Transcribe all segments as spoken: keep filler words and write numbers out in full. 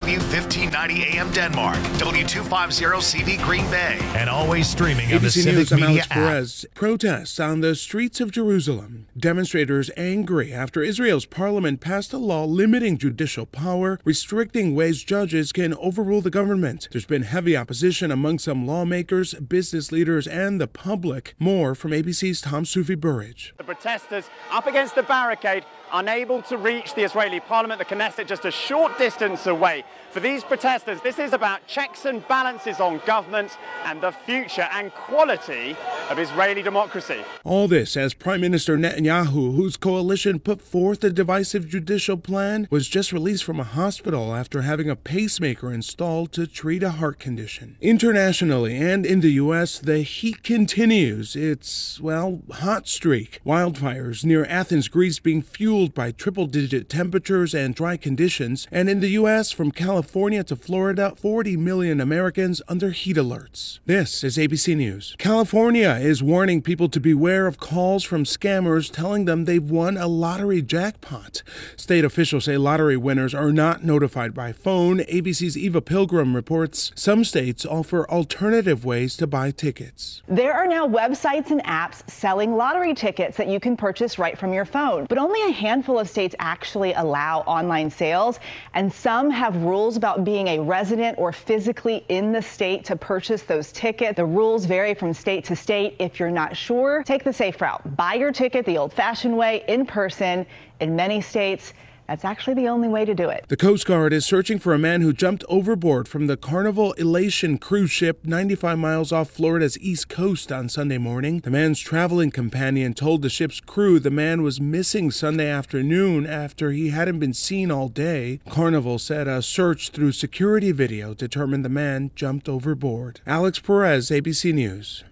W fifteen ninety A M Denmark, W two fifty C V Green Bay, and always streaming on the Civic News, I'm Media Alex app. Perez. Protests on the streets of Jerusalem. Demonstrators angry after Israel's parliament passed a law limiting judicial power, restricting ways judges can overrule the government. There's been heavy opposition among some lawmakers, business leaders, and the public. More from A B C's Tom Sufi Burridge. The protesters up against the barricade, unable to reach the Israeli parliament, the Knesset, just a short distance away. For these protesters, this is about checks and balances on government and the future and quality of Israeli democracy. All this as Prime Minister Netanyahu, whose coalition put forth a divisive judicial plan, was just released from a hospital after having a pacemaker installed to treat a heart condition. Internationally and in the U S, the heat continues its, well, hot streak. Wildfires near Athens, Greece being fueled by triple-digit temperatures and dry conditions. And in the U S, from California to Florida, forty million Americans under heat alerts. This is A B C News. California is warning people to beware of calls from scammers telling them they've won a lottery jackpot. State officials say lottery winners are not notified by phone. A B C's Eva Pilgrim reports some states offer alternative ways to buy tickets. There are now websites and apps selling lottery tickets that you can purchase right from your phone, but only a handful of states actually allow online sales, and some have rules about being a resident or physically in the state to purchase those tickets. The rules vary from state to state. If you're not sure, take the safe route. Buy your ticket the old-fashioned way, in person. In many states, that's actually the only way to do it. The Coast Guard is searching for a man who jumped overboard from the Carnival Elation cruise ship ninety-five miles off Florida's east coast on Sunday morning. The man's traveling companion told the ship's crew the man was missing Sunday afternoon after he hadn't been seen all day. Carnival said a search through security video determined the man jumped overboard. Alex Perez, A B C News.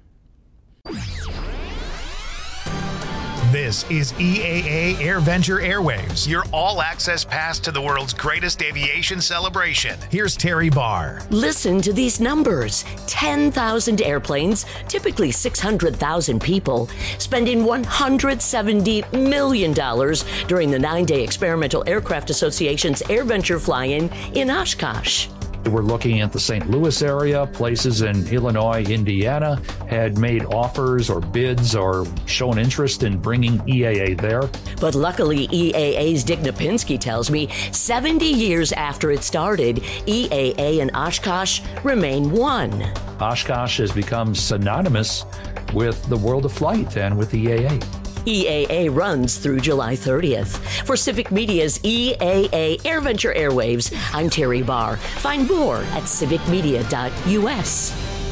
This is E A A AirVenture Airwaves, your all-access pass to the world's greatest aviation celebration. Here's Terry Barr. Listen to these numbers. ten thousand airplanes, typically six hundred thousand people, spending one hundred seventy million dollars during the nine-day Experimental Aircraft Association's AirVenture fly-in in Oshkosh. We're looking at the Saint Louis area. Places in Illinois, Indiana had made offers or bids or shown interest in bringing E A A there. But luckily, E A A's Dick Napinski tells me seventy years after it started, E A A and Oshkosh remain one. Oshkosh has become synonymous with the world of flight and with E A A. E A A runs through July thirtieth. For Civic Media's E A A AirVenture Airwaves, I'm Terry Barr. Find more at civic media dot U S.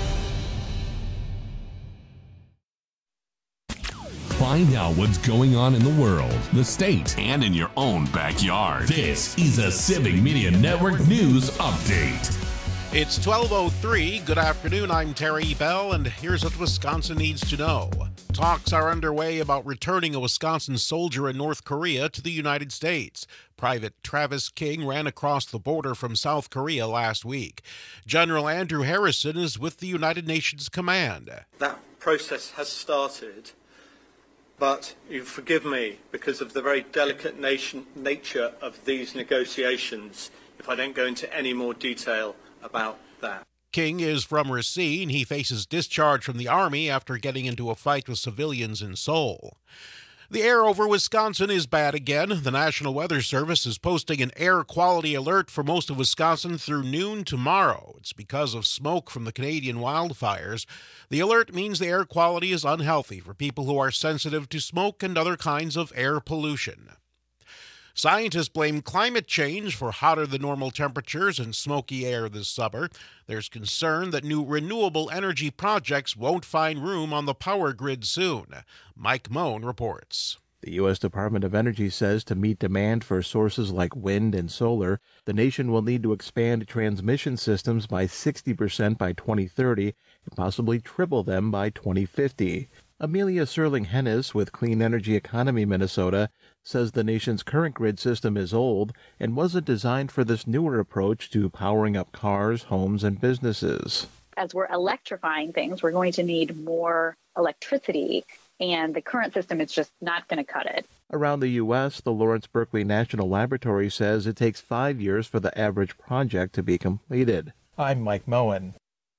Find out what's going on in the world, the state, and in your own backyard. This is a Civic Media Network News Update. It's twelve oh three. Good afternoon. I'm Terry Bell, and here's what Wisconsin needs to know. Talks are underway about returning a Wisconsin soldier in North Korea to the United States. Private Travis King ran across the border from South Korea last week. General Andrew Harrison is with the United Nations Command. That process has started, but you forgive me because of the very delicate nation, nature of these negotiations if I don't go into any more detail about that. King is from Racine. He faces discharge from the Army after getting into a fight with civilians in Seoul. The air over Wisconsin is bad again. The National Weather Service is posting an air quality alert for most of Wisconsin through noon tomorrow. It's because of smoke from the Canadian wildfires. The alert means the air quality is unhealthy for people who are sensitive to smoke and other kinds of air pollution. Scientists blame climate change for hotter than normal temperatures and smoky air this summer. There's concern that new renewable energy projects won't find room on the power grid soon. Mike Moen reports. The U S Department of Energy says to meet demand for sources like wind and solar, the nation will need to expand transmission systems by sixty percent by twenty thirty and possibly triple them by twenty fifty. Amelia Serling-Hennis with Clean Energy Economy Minnesota says the nation's current grid system is old and wasn't designed for this newer approach to powering up cars, homes, and businesses. As we're electrifying things, we're going to need more electricity, and the current system is just not going to cut it. Around the U S, the Lawrence Berkeley National Laboratory says it takes five years for the average project to be completed. I'm Mike Moen.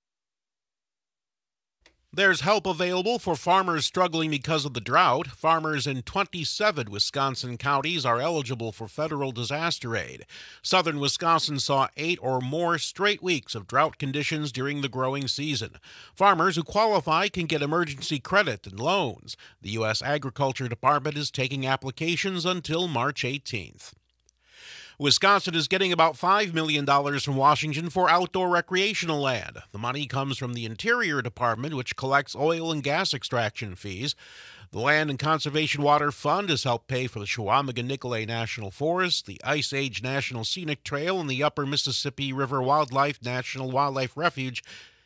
There's help available for farmers struggling because of the drought. Farmers in twenty-seven Wisconsin counties are eligible for federal disaster aid. Southern Wisconsin saw eight or more straight weeks of drought conditions during the growing season. Farmers who qualify can get emergency credit and loans. The U S Agriculture Department is taking applications until March eighteenth. Wisconsin is getting about five million dollars from Washington for outdoor recreational land. The money comes from the Interior Department, which collects oil and gas extraction fees. The Land and Conservation Water Fund has helped pay for the Chequamegon-Nicolet National Forest, the Ice Age National Scenic Trail, and the Upper Mississippi River Wildlife National Wildlife Refuge.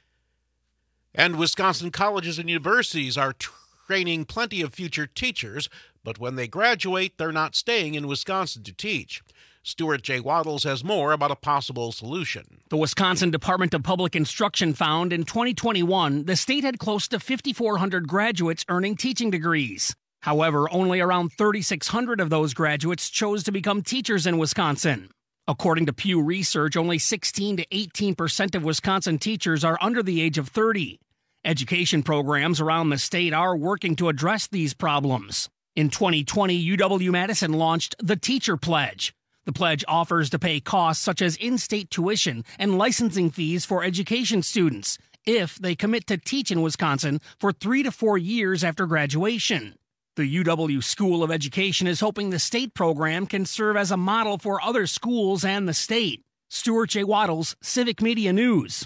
And Wisconsin colleges and universities are training plenty of future teachers, but when they graduate, they're not staying in Wisconsin to teach. Stuart J. Waddles has more about a possible solution. The Wisconsin Department of Public Instruction found in twenty twenty-one the state had close to five thousand four hundred graduates earning teaching degrees. However, only around three thousand six hundred of those graduates chose to become teachers in Wisconsin. According to Pew Research, only sixteen to eighteen percent of Wisconsin teachers are under the age of thirty. Education programs around the state are working to address these problems. In twenty twenty, U W-Madison launched the Teacher Pledge. The pledge offers to pay costs such as in-state tuition and licensing fees for education students if they commit to teach in Wisconsin for three to four years after graduation. The U W School of Education is hoping the state program can serve as a model for other schools and the state. Stuart J. Waddles, Civic Media News.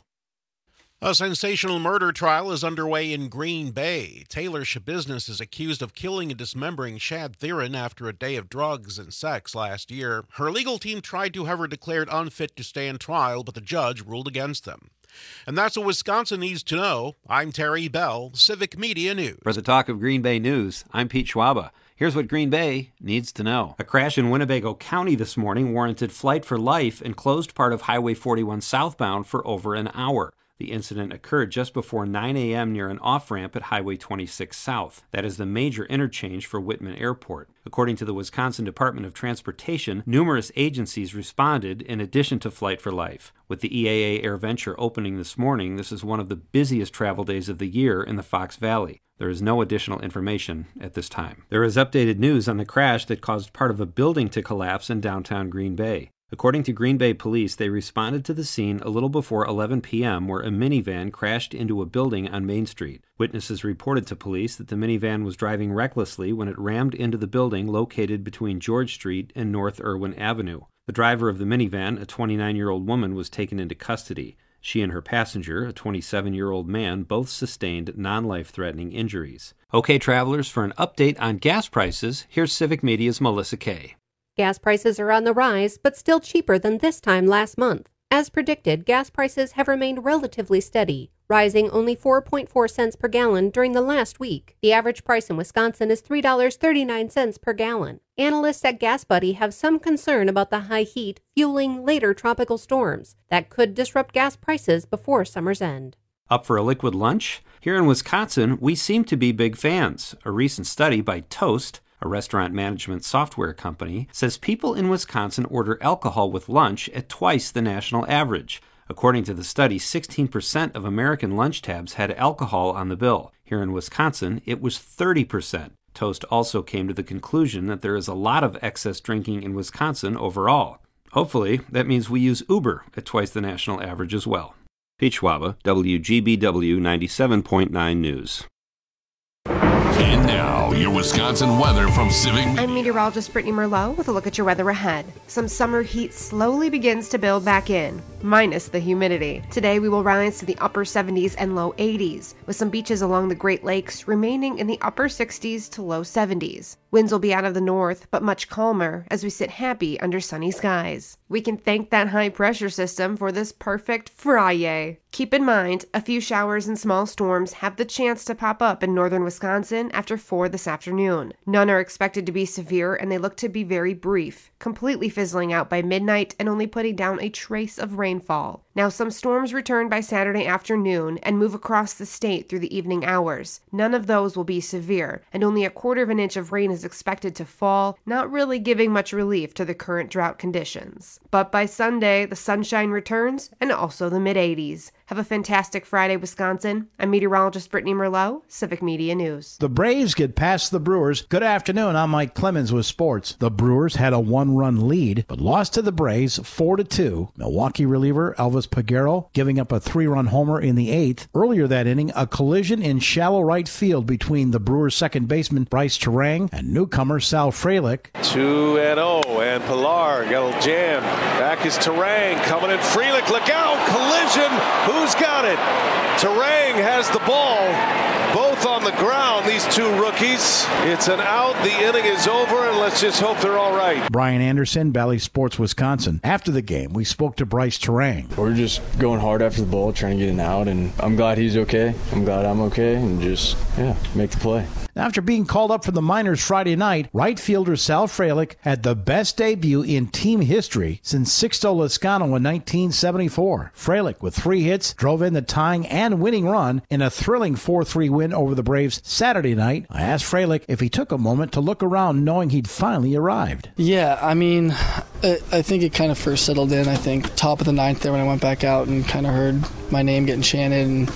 A sensational murder trial is underway in Green Bay. Taylor Shabusiness is accused of killing and dismembering Shad Theron after a day of drugs and sex last year. Her legal team tried to have her declared unfit to stand trial, but the judge ruled against them. And that's what Wisconsin needs to know. I'm Terry Bell, Civic Media News. For the talk of Green Bay news, I'm Pete Schwaba. Here's what Green Bay needs to know. A crash in Winnebago County this morning warranted flight for life and closed part of Highway forty-one southbound for over an hour. The incident occurred just before nine a.m. near an off-ramp at Highway twenty-six South. That is the major interchange for Whitman Airport. According to the Wisconsin Department of Transportation, numerous agencies responded in addition to Flight for Life. With the E A A AirVenture opening this morning, this is one of the busiest travel days of the year in the Fox Valley. There is no additional information at this time. There is updated news on the crash that caused part of a building to collapse in downtown Green Bay. According to Green Bay Police, they responded to the scene a little before eleven p.m. where a minivan crashed into a building on Main Street. Witnesses reported to police that the minivan was driving recklessly when it rammed into the building located between George Street and North Irwin Avenue. The driver of the minivan, a twenty-nine-year-old woman, was taken into custody. She and her passenger, a twenty-seven-year-old man, both sustained non-life-threatening injuries. Okay, travelers, for an update on gas prices, here's Civic Media's Melissa Kay. Gas prices are on the rise, but still cheaper than this time last month. As predicted, gas prices have remained relatively steady, rising only four point four cents per gallon during the last week. The average price in Wisconsin is three dollars and thirty-nine cents per gallon. Analysts at GasBuddy have some concern about the high heat fueling later tropical storms that could disrupt gas prices before summer's end. Up for a liquid lunch? Here in Wisconsin, we seem to be big fans. A recent study by Toast, a restaurant management software company, says people in Wisconsin order alcohol with lunch at twice the national average. According to the study, sixteen percent of American lunch tabs had alcohol on the bill. Here in Wisconsin, it was thirty percent. Toast also came to the conclusion that there is a lot of excess drinking in Wisconsin overall. Hopefully, that means we use Uber at twice the national average as well. Pete Schwaba, W G B W ninety-seven point nine News. And now, your Wisconsin weather from Civic. I'm meteorologist Brittany Merlot with a look at your weather ahead. Some summer heat slowly begins to build back in, minus the humidity. Today we will rise to the upper seventies and low eighties, with some beaches along the Great Lakes remaining in the upper sixties to low seventies. Winds will be out of the north, but much calmer as we sit happy under sunny skies. We can thank that high pressure system for this perfect Friday. Keep in mind, a few showers and small storms have the chance to pop up in northern Wisconsin Wisconsin after four this afternoon. None are expected to be severe, and they look to be very brief, completely fizzling out by midnight and only putting down a trace of rainfall. Now, some storms return by Saturday afternoon and move across the state through the evening hours. None of those will be severe, and only a quarter of an inch of rain is expected to fall, not really giving much relief to the current drought conditions. But by Sunday, the sunshine returns, and also the mid-eighties. Have a fantastic Friday, Wisconsin. I'm meteorologist Brittany Merlot, Civic Media News. The Braves get past the Brewers. Good afternoon, I'm Mike Clemens with sports. The Brewers had a one-run lead, but lost to the Braves four to two. Milwaukee reliever Elvis Peguero giving up a three-run homer in the eighth. Earlier that inning, a collision in shallow right field between the Brewers' second baseman Bryce Terang and newcomer Sal Frelick. two and oh, and Pilar got a jam. Back is Terang coming in. Frelick, look out! Collision! Who's got it? Terang has the ball. Both on the ground, these two rookies. It's an out. The inning is over, and let's just hope they're all right. Brian Anderson, Bally Sports, Wisconsin. After the game, we spoke to Bryce Terang. We're just going hard after the ball, trying to get an out, and I'm glad he's okay. I'm glad I'm okay, and just, yeah, make the play. After being called up from the minors Friday night, right fielder Sal Frelick had the best debut in team history since Sixto Lezcano in nineteen seventy-four. Frelick, with three hits, drove in the tying and winning run in a thrilling four three win over the Braves Saturday night. I asked Frelick if he took a moment to look around knowing he'd finally arrived. Yeah, I mean, I, I think it kind of first settled in, I think, top of the ninth there when I went back out and kind of heard my name getting chanted, and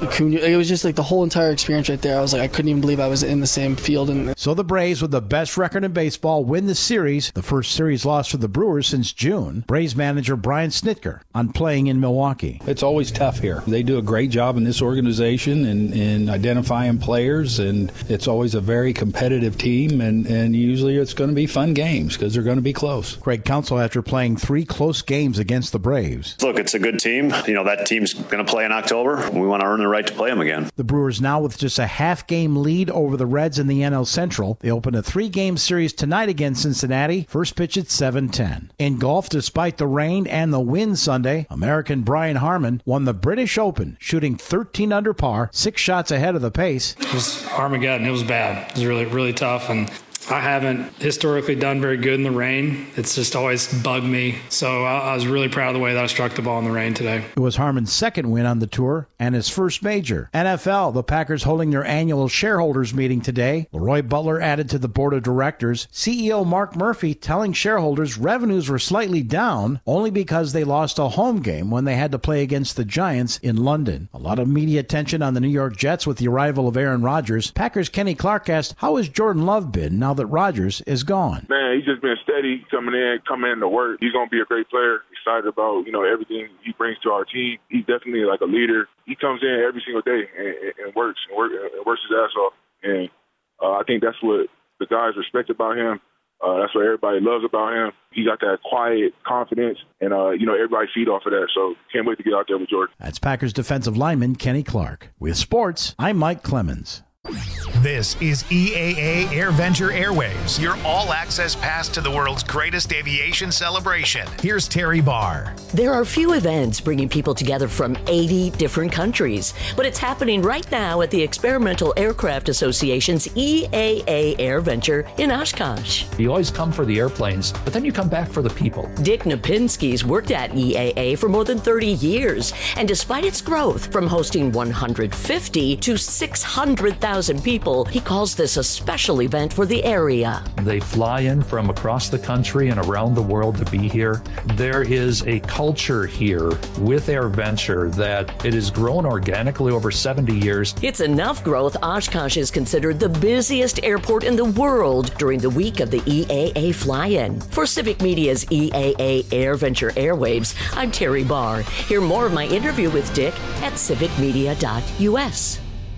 it was just like the whole entire experience right there. I was like, I couldn't even believe I was in the same field. And so the Braves, with the best record in baseball, win the series, the first series loss for the Brewers since June. Braves manager Brian Snitker on playing in Milwaukee. It's always tough here. They do a great job in this organization in, in identifying players, and it's always a very competitive team, and, and usually it's going to be fun games because they're going to be close. Craig Counsell, after playing three close games against the Braves. Look, it's a good team. You know, that team's going to play in October. We want to earn the right to play them again. The Brewers now with just a half-game lead over the Reds in the N L Central. They open a three-game series tonight against Cincinnati. First pitch at seven ten. In golf, despite the rain and the wind Sunday, American Brian Harman won the British Open, shooting thirteen under par, six shots ahead of the pace. It was Armageddon. It was bad. It was really, really tough, and I haven't historically done very good in the rain. It's just always bugged me. So I, I was really proud of the way that I struck the ball in the rain today. It was Harman's second win on the tour and his first major. N F L, the Packers holding their annual shareholders meeting today. Leroy Butler added to the board of directors. C E O Mark Murphy telling shareholders revenues were slightly down only because they lost a home game when they had to play against the Giants in London. A lot of media attention on the New York Jets with the arrival of Aaron Rodgers. Packers' Kenny Clark asked, how has Jordan Love been now that Rodgers is gone? Man, he's just been steady coming in, coming in to work. He's going to be a great player. Excited about, you know, everything he brings to our team. He's definitely like a leader. He comes in every single day and, and works and, work, and works his ass off. And uh, I think that's what the guys respect about him. Uh, that's what everybody loves about him. He got that quiet confidence, and, uh, you know, everybody feed off of that. So can't wait to get out there with Jordan. That's Packers defensive lineman Kenny Clark. With sports, I'm Mike Clemens. This is E A A AirVenture Airwaves, your all-access pass to the world's greatest aviation celebration. Here's Terry Barr. There are few events bringing people together from eighty different countries, but it's happening right now at the Experimental Aircraft Association's E A A AirVenture in Oshkosh. You always come for the airplanes, but then you come back for the people. Dick Napinski's worked at E A A for more than thirty years, and despite its growth from hosting one hundred fifty to six hundred thousand people, he calls this a special event for the area. They fly in from across the country and around the world to be here. There is a culture here with AirVenture that it has grown organically over seventy years. It's enough growth. Oshkosh is considered the busiest airport in the world during the week of the E A A fly-in. For Civic Media's E A A AirVenture Airwaves, I'm Terry Barr. Hear more of my interview with Dick at civic media dot U S.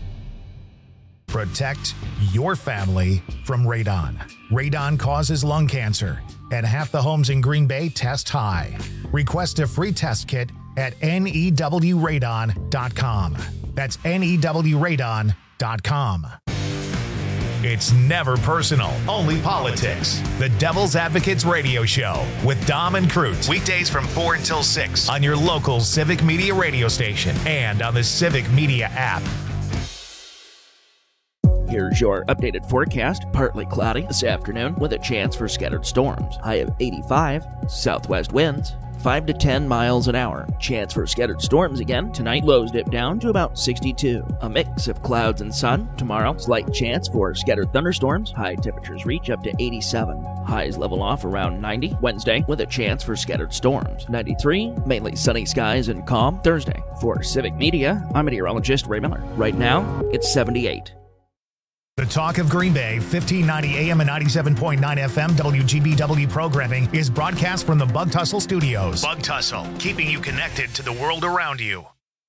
Protect your family from radon. Radon causes lung cancer, and half the homes in Green Bay test high. Request a free test kit at N E W radon dot com. That's N E W radon dot com. It's never personal, only politics. The Devil's Advocates Radio Show with Dom and Crute. Weekdays from four until six on your local Civic Media radio station and on the Civic Media app. Here's your updated forecast. Partly cloudy this afternoon with a chance for scattered storms. High of eighty-five. Southwest winds five to ten miles an hour. Chance for scattered storms again. Tonight, lows dip down to about sixty-two. A mix of clouds and sun. Tomorrow, slight chance for scattered thunderstorms. High temperatures reach up to eighty-seven. Highs level off around ninety. Wednesday, with a chance for scattered storms. ninety-three, mainly sunny skies and calm. Thursday, for Civic Media, I'm meteorologist Ray Miller. Right now, it's seventy-eight. The Talk of Green Bay, fifteen ninety A M and ninety-seven point nine F M W G B W programming is broadcast from the Bug Tussle Studios. Bug Tussle, keeping you connected to the world around you.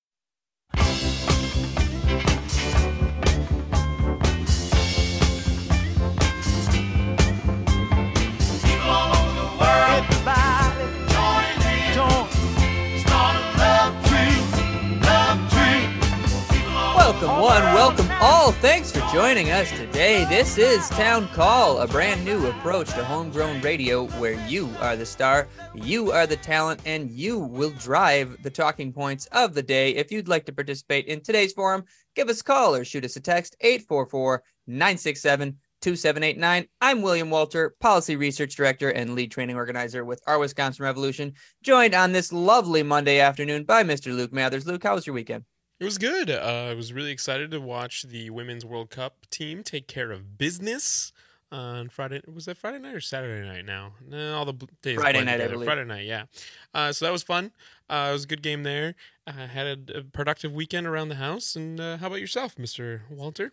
Welcome one, welcome all. Thanks for joining us today. This is Town Call, a brand new approach to homegrown radio where you are the star, you are the talent, and you will drive the talking points of the day. If you'd like to participate in today's forum, give us a call or shoot us a text, eight four four, nine six seven, two seven eight nine. I'm William Walter, Policy Research Director and Lead Training Organizer with Our Wisconsin Revolution, joined on this lovely Monday afternoon by Mister Luke Mathers. Luke, how was your weekend? It was good. Uh, I was really excited to watch the Women's World Cup team take care of business on Friday. Was that Friday night or Saturday night now? No, all the days Friday blend night, I together. believe. Friday night, yeah. Uh, so that was fun. Uh, it was a good game there. I uh, had a, a productive weekend around the house. And uh, how about yourself, Mister Walter?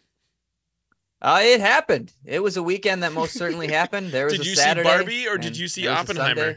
Uh, it happened. It was a weekend that most certainly happened. There was did a you Saturday, see Barbie or did you see Oppenheimer?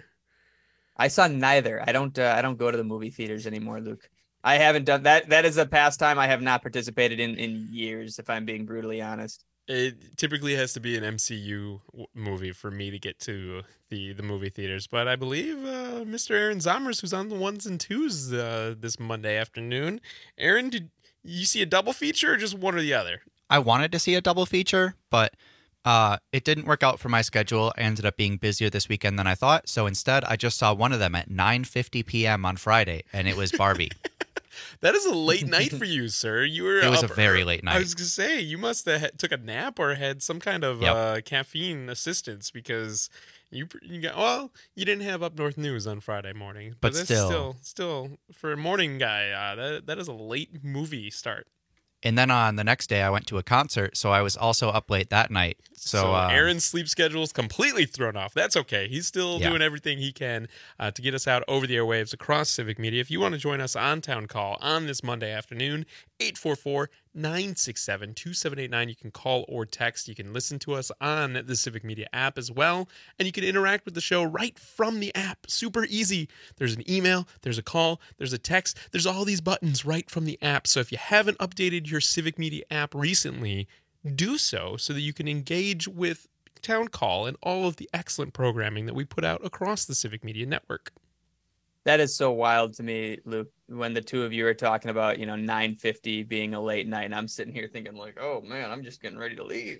I saw neither. I don't. Uh, I don't go to the movie theaters anymore, Luke. I haven't done that. That is a pastime I have not participated in in years, if I'm being brutally honest. It typically has to be an M C U w- movie for me to get to the, the movie theaters. But I believe uh, Mister Aaron Zomers, who's on the ones and twos uh, this Monday afternoon. Aaron, did you see a double feature or just one or the other? I wanted to see a double feature, but uh, it didn't work out for my schedule. I ended up being busier this weekend than I thought. So instead, I just saw one of them at nine fifty p.m. on Friday, and it was Barbie. That is a late night for you, sir. You were. It was up, a very late night. I was gonna say you must have had, took a nap or had some kind of Yep. uh, caffeine assistance because you you got well. You didn't have Up North News on Friday morning, but, But that's still. still, still for a morning guy, uh, that that is a late movie start. And then on the next day, I went to a concert, so I was also up late that night. So, So um, Aaron's sleep schedule is completely thrown off. That's okay. He's still Yeah. doing everything he can uh, to get us out over the airwaves across Civic Media. If you want to join us on Town Call on this Monday afternoon, eight four four, nine six seven, two seven eight nine. You can call or text. You can listen to us on the Civic Media app as well. And you can interact with the show right from the app. Super easy. There's an email, there's a call, there's a text. There's all these buttons right from the app. So if you haven't updated your Civic Media app recently, do so so that you can engage with Town Call and all of the excellent programming that we put out across the Civic Media network. That is so wild to me, Luke, when the two of you are talking about, you know, nine fifty being a late night, and I'm sitting here thinking like, oh man, I'm just getting ready to leave.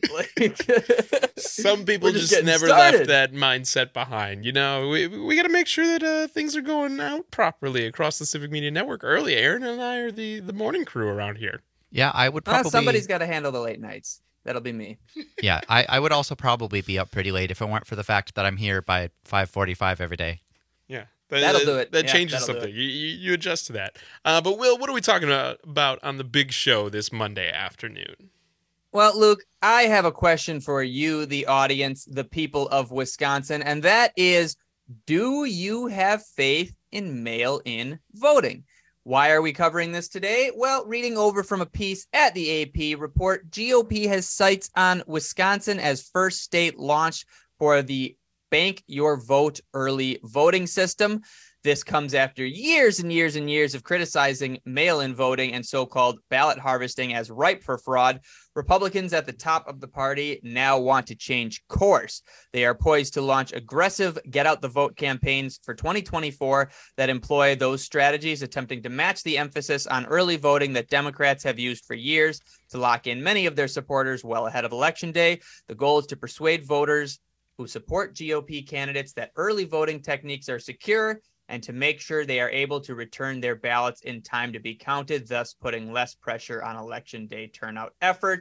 Like, Some people we're just, getting never started. left that mindset behind. You know, we we got to make sure that uh, things are going out properly across the Civic Media network early. Aaron and I are the, the morning crew around here. yeah, I would Ah, probably. somebody's got to handle the late nights. That'll be me. yeah, I, I would also probably be up pretty late if it weren't for the fact that I'm here by five forty-five every day. Yeah. That, That'll that- do it. That Yeah, changes that'll do something. You, you you adjust to that. Uh, but Will, what are we talking about, about on the big show this Monday afternoon? Well, Luke, I have a question for you, the audience, the people of Wisconsin, and that is, do you have faith in mail-in voting? Why are we covering this today? Well, reading over from a piece at the A P report, G O P has sights on Wisconsin as first state launch for the Bank Your Vote early voting system. This comes after years and years and years of criticizing mail-in voting and so-called ballot harvesting as ripe for fraud. Republicans at the top of the party now want to change course. They are poised to launch aggressive get-out-the-vote campaigns for twenty twenty-four that employ those strategies, attempting to match the emphasis on early voting that Democrats have used for years to lock in many of their supporters well ahead of Election Day. The goal is to persuade voters who support G O P candidates that early voting techniques are secure and to make sure they are able to return their ballots in time to be counted, thus putting less pressure on Election Day turnout efforts.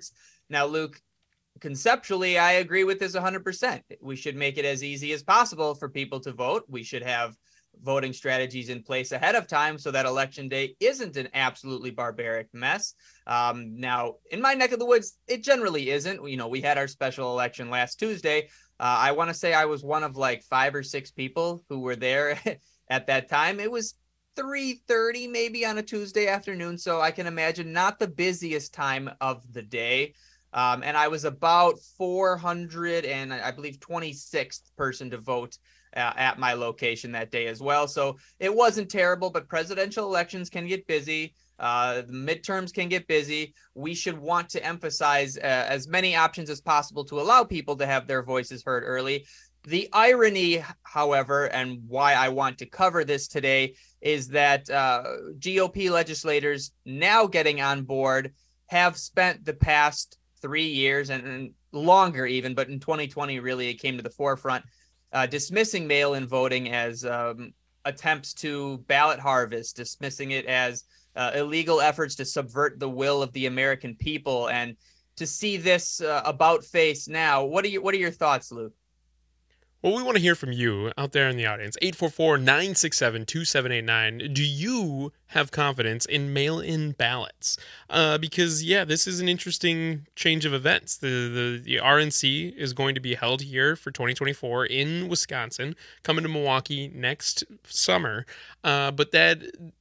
Now, Luke, conceptually, I agree with this one hundred percent. We should make it as easy as possible for people to vote. We should have voting strategies in place ahead of time so that election day isn't an absolutely barbaric mess. Um, now, in my neck of the woods, it generally isn't. You know, we had our special election last Tuesday. Uh, I want to say I was one of like five or six people who were there at that time. It was three thirty maybe on a Tuesday afternoon, so I can imagine not the busiest time of the day. Um, and I was about four hundred and I believe twenty-sixth person to vote uh, at my location that day as well. So it wasn't terrible, but presidential elections can get busy. Uh, the midterms can get busy. We should want to emphasize uh, as many options as possible to allow people to have their voices heard early. The irony, however, and why I want to cover this today is that uh, G O P legislators now getting on board have spent the past three years and, and longer even, but in twenty twenty, really, it came to the forefront, uh, dismissing mail-in voting as um, attempts to ballot harvest, dismissing it as uh, illegal efforts to subvert the will of the American people. And to see this uh, about face now, what are you, what are your thoughts, Luke? Well, we want to hear from you out there in the audience. eight four four, nine six seven, two seven eight nine. Do you have confidence in mail-in ballots? Uh, because, yeah, this is an interesting change of events. The, the the R N C is going to be held here for twenty twenty-four in Wisconsin, coming to Milwaukee next summer. Uh, but that...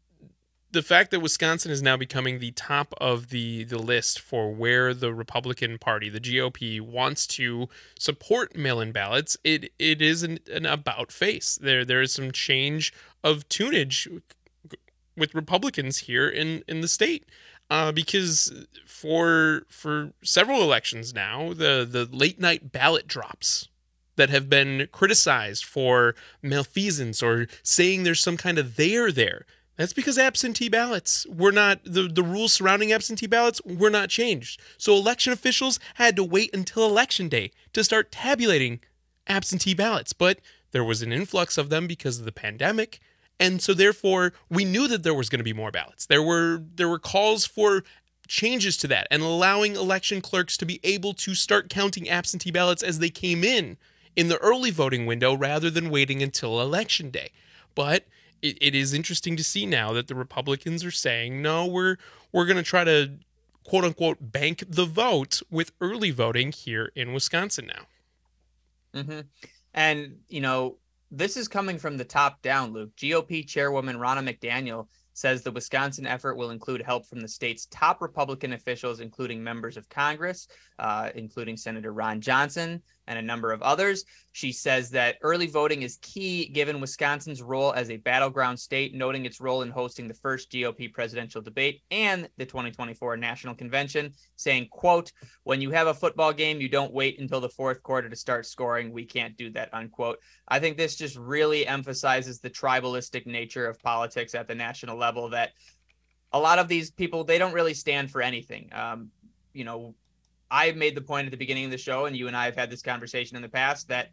The fact that Wisconsin is now becoming the top of the, the list for where the Republican Party, the G O P, wants to support mail-in ballots, it it is an, an about face. There there is some change of tunage with Republicans here in, in the state. Uh, because for for several elections now, the, the late night ballot drops that have been criticized for malfeasance or saying there's some kind of there there. That's because absentee ballots were not, the, the rules surrounding absentee ballots were not changed. So election officials had to wait until election day to start tabulating absentee ballots. But there was an influx of them because of the pandemic. And so therefore, we knew that there was going to be more ballots. There were there were calls for changes to that and allowing election clerks to be able to start counting absentee ballots as they came in in the early voting window rather than waiting until election day. But It, it is interesting to see now that the Republicans are saying, no, we're we're going to try to, quote unquote, bank the vote with early voting here in Wisconsin now. Mm-hmm. And, you know, this is coming from the top down, Luke. G O P chairwoman Ronna McDaniel says the Wisconsin effort will include help from the state's top Republican officials, including members of Congress, uh, including Senator Ron Johnson and a number of others. She says that early voting is key given Wisconsin's role as a battleground state, noting its role in hosting the first G O P presidential debate and the twenty twenty-four National Convention, saying, quote, when you have a football game, you don't wait until the fourth quarter to start scoring. We can't do that, unquote. I think this just really emphasizes the tribalistic nature of politics at the national level, that a lot of these people, they don't really stand for anything. Um, you know, I made the point at the beginning of the show, and you and I have had this conversation in the past, that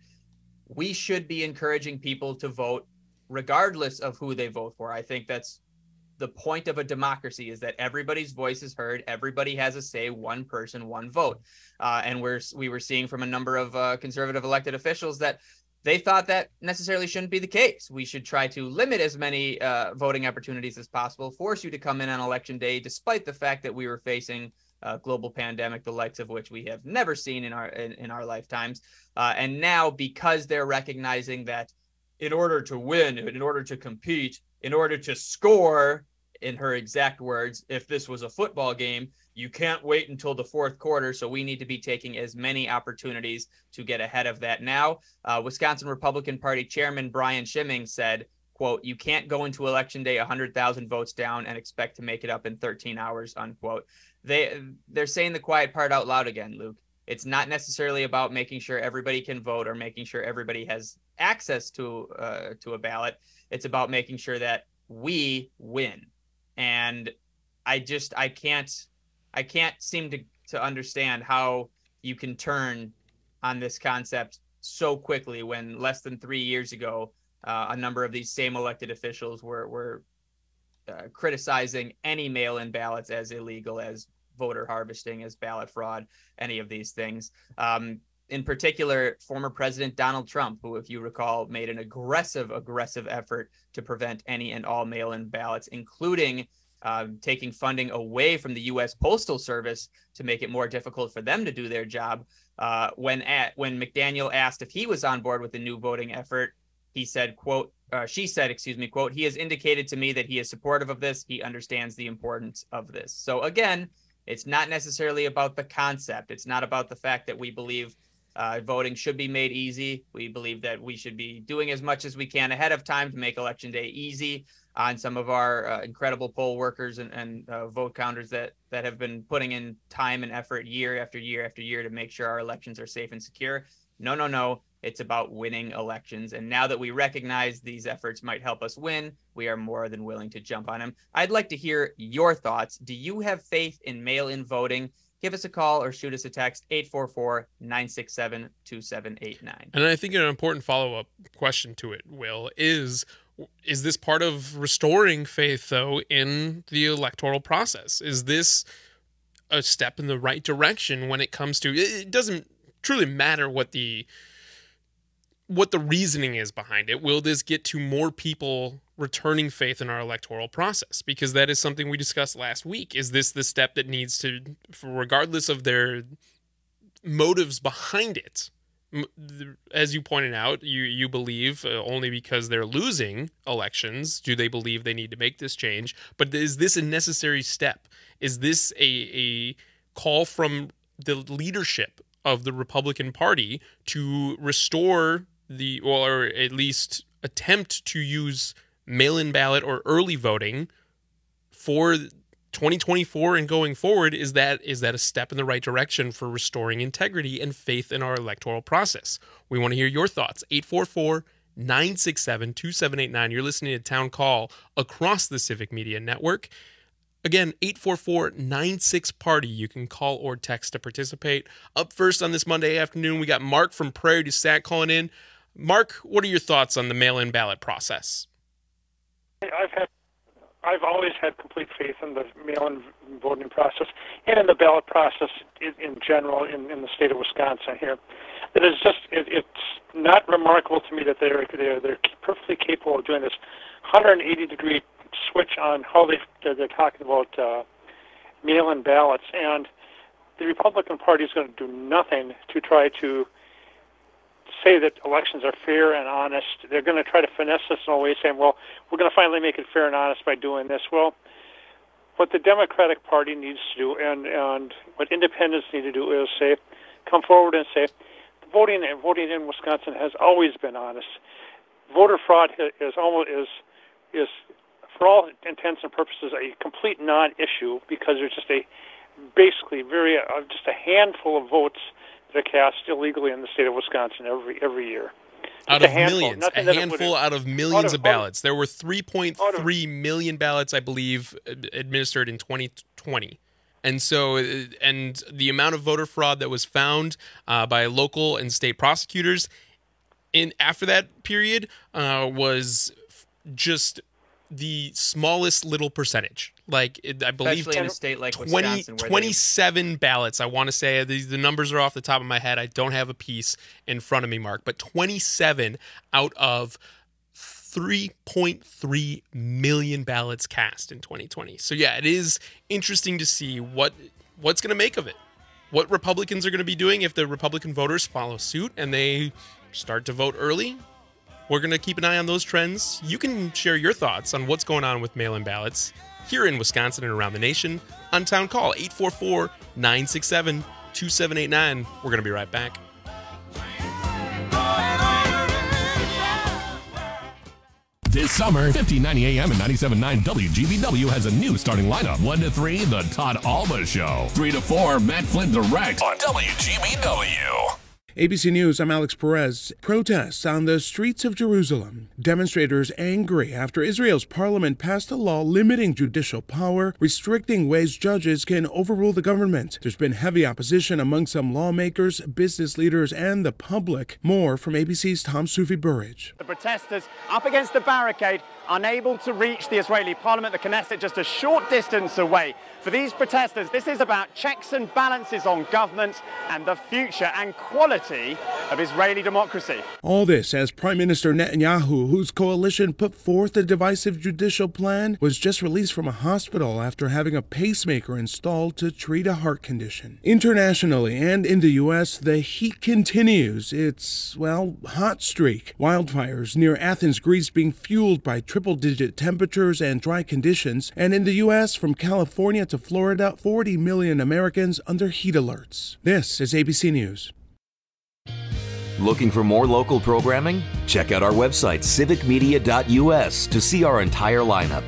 we should be encouraging people to vote regardless of who they vote for. I think that's the point of a democracy, is that everybody's voice is heard. Everybody has a say, one person, one vote. Uh, and we're, we were seeing from a number of uh, conservative elected officials that they thought that necessarily shouldn't be the case. We should try to limit as many uh, voting opportunities as possible, force you to come in on election day, despite the fact that we were facing a global pandemic, the likes of which we have never seen in our in, in our lifetimes. Uh, and now, because they're recognizing that in order to win, in order to compete, in order to score, in her exact words, if this was a football game, you can't wait until the fourth quarter. So we need to be taking as many opportunities to get ahead of that now. Uh, Wisconsin Republican Party Chairman Brian Schimming said, quote, you can't go into election day one hundred thousand votes down and expect to make it up in thirteen hours, unquote. They, they're saying the quiet part out loud again, Luke. It's not necessarily about making sure everybody can vote or making sure everybody has access to uh, to a ballot. It's about making sure that we win. And I just, I can't, I can't seem to, to understand how you can turn on this concept so quickly when less than three years ago, uh, a number of these same elected officials were, were uh, criticizing any mail-in ballots as illegal, as voter harvesting as ballot fraud, any of these things. Um, in particular, former President Donald Trump, who, if you recall, made an aggressive, aggressive effort to prevent any and all mail-in ballots, including um, taking funding away from the U S Postal Service to make it more difficult for them to do their job. Uh, when at, when McDaniel asked if he was on board with the new voting effort, he said, quote, uh, she said, excuse me, quote, he has indicated to me that he is supportive of this. He understands the importance of this. So again, it's not necessarily about the concept. It's not about the fact that we believe uh, voting should be made easy. We believe that we should be doing as much as we can ahead of time to make Election Day easy on some of our uh, incredible poll workers and, and uh, vote counters that, that have been putting in time and effort year after year after year to make sure our elections are safe and secure. No, no, no. It's about winning elections. And now that we recognize these efforts might help us win, we are more than willing to jump on them. I'd like to hear your thoughts. Do you have faith in mail-in voting? Give us a call or shoot us a text, eight four four, nine six seven, two seven eight nine. And I think an important follow-up question to it, Will, is, is this part of restoring faith, though, in the electoral process? Is this a step in the right direction when it comes to, it doesn't truly matter what the what the reasoning is behind it. Will this get to more people returning faith in our electoral process? Because that is something we discussed last week. Is this the step that needs to, regardless of their motives behind it, as you pointed out, you, you believe uh, only because they're losing elections do they believe they need to make this change. But is this a necessary step? Is this a, a call from the leadership of the Republican Party to restore the, or at least attempt to use mail-in ballot or early voting for twenty twenty-four and going forward? Is that is that a step in the right direction for restoring integrity and faith in our electoral process? We want to hear your thoughts. eight four four, nine six seven, two seven eight nine. You're listening to Town Call across the Civic Media Network. Again, eight four four, nine six, party. You can call or text to participate. Up first on this Monday afternoon, we got Mark from Prairie du Sac calling in. Mark, what are your thoughts on the mail-in ballot process? I've had, I've always had complete faith in the mail-in voting process and in the ballot process in, in general in, in the state of Wisconsin here. It is just, it, it's not remarkable to me that they're, they're, they're perfectly capable of doing this one hundred eighty degree switch on how they, they're talking about uh, mail-in ballots. And the Republican Party is going to do nothing to try to say that elections are fair and honest. They're going to try to finesse this in a way, saying, well, we're going to finally make it fair and honest by doing this. Well, what the Democratic Party needs to do and, and what independents need to do is say, come forward and say, voting voting in Wisconsin has always been honest. Voter fraud is almost is is for all intents and purposes a complete non-issue because there's just a basically very uh, just a handful of votes that are cast illegally in the state of Wisconsin every every year. Just out a of handful, millions, a handful out of millions out of, of ballots. There were three point three million ballots, I believe, administered in twenty twenty. And so, and the amount of voter fraud that was found uh, by local and state prosecutors in after that period uh, was just the smallest little percentage. Like, it, I believe, especially in a state like twenty, Wisconsin, where twenty-seven ballots. I want to say these the numbers are off the top of my head. I don't have a piece in front of me, Mark, but twenty-seven out of three point three million ballots cast in twenty twenty. So yeah, it is interesting to see what what's going to make of it. What Republicans are going to be doing if the Republican voters follow suit and they start to vote early. We're going to keep an eye on those trends. You can share your thoughts on what's going on with mail-in ballots here in Wisconsin and around the nation on Town Call, eight four four, nine six seven, two seven eight nine. We're going to be right back. This summer, fifteen ninety A M and ninety-seven point nine W G B W has a new starting lineup. one to three, The Todd Alba Show. three to four, Matt Flynn Direct on W G B W. A B C News, I'm Alex Perez. Protests on the streets of Jerusalem. Demonstrators angry after Israel's parliament passed a law limiting judicial power, restricting ways judges can overrule the government. There's been heavy opposition among some lawmakers, business leaders, and the public. More from A B C's Tom Sufi-Burridge. The protesters up against the barricade, unable to reach the Israeli parliament, the Knesset, just a short distance away. For these protesters, this is about checks and balances on government and the future and quality of Israeli democracy. All this as Prime Minister Netanyahu, whose coalition put forth a divisive judicial plan, was just released from a hospital after having a pacemaker installed to treat a heart condition. Internationally and in the U S, the heat continues its, well, hot streak. Wildfires near Athens, Greece being fueled by triple-digit temperatures and dry conditions, and in the U S, from California to Florida, forty million Americans under heat alerts. This is A B C News. Looking for more local programming? Check out our website, civic media dot U S, to see our entire lineup.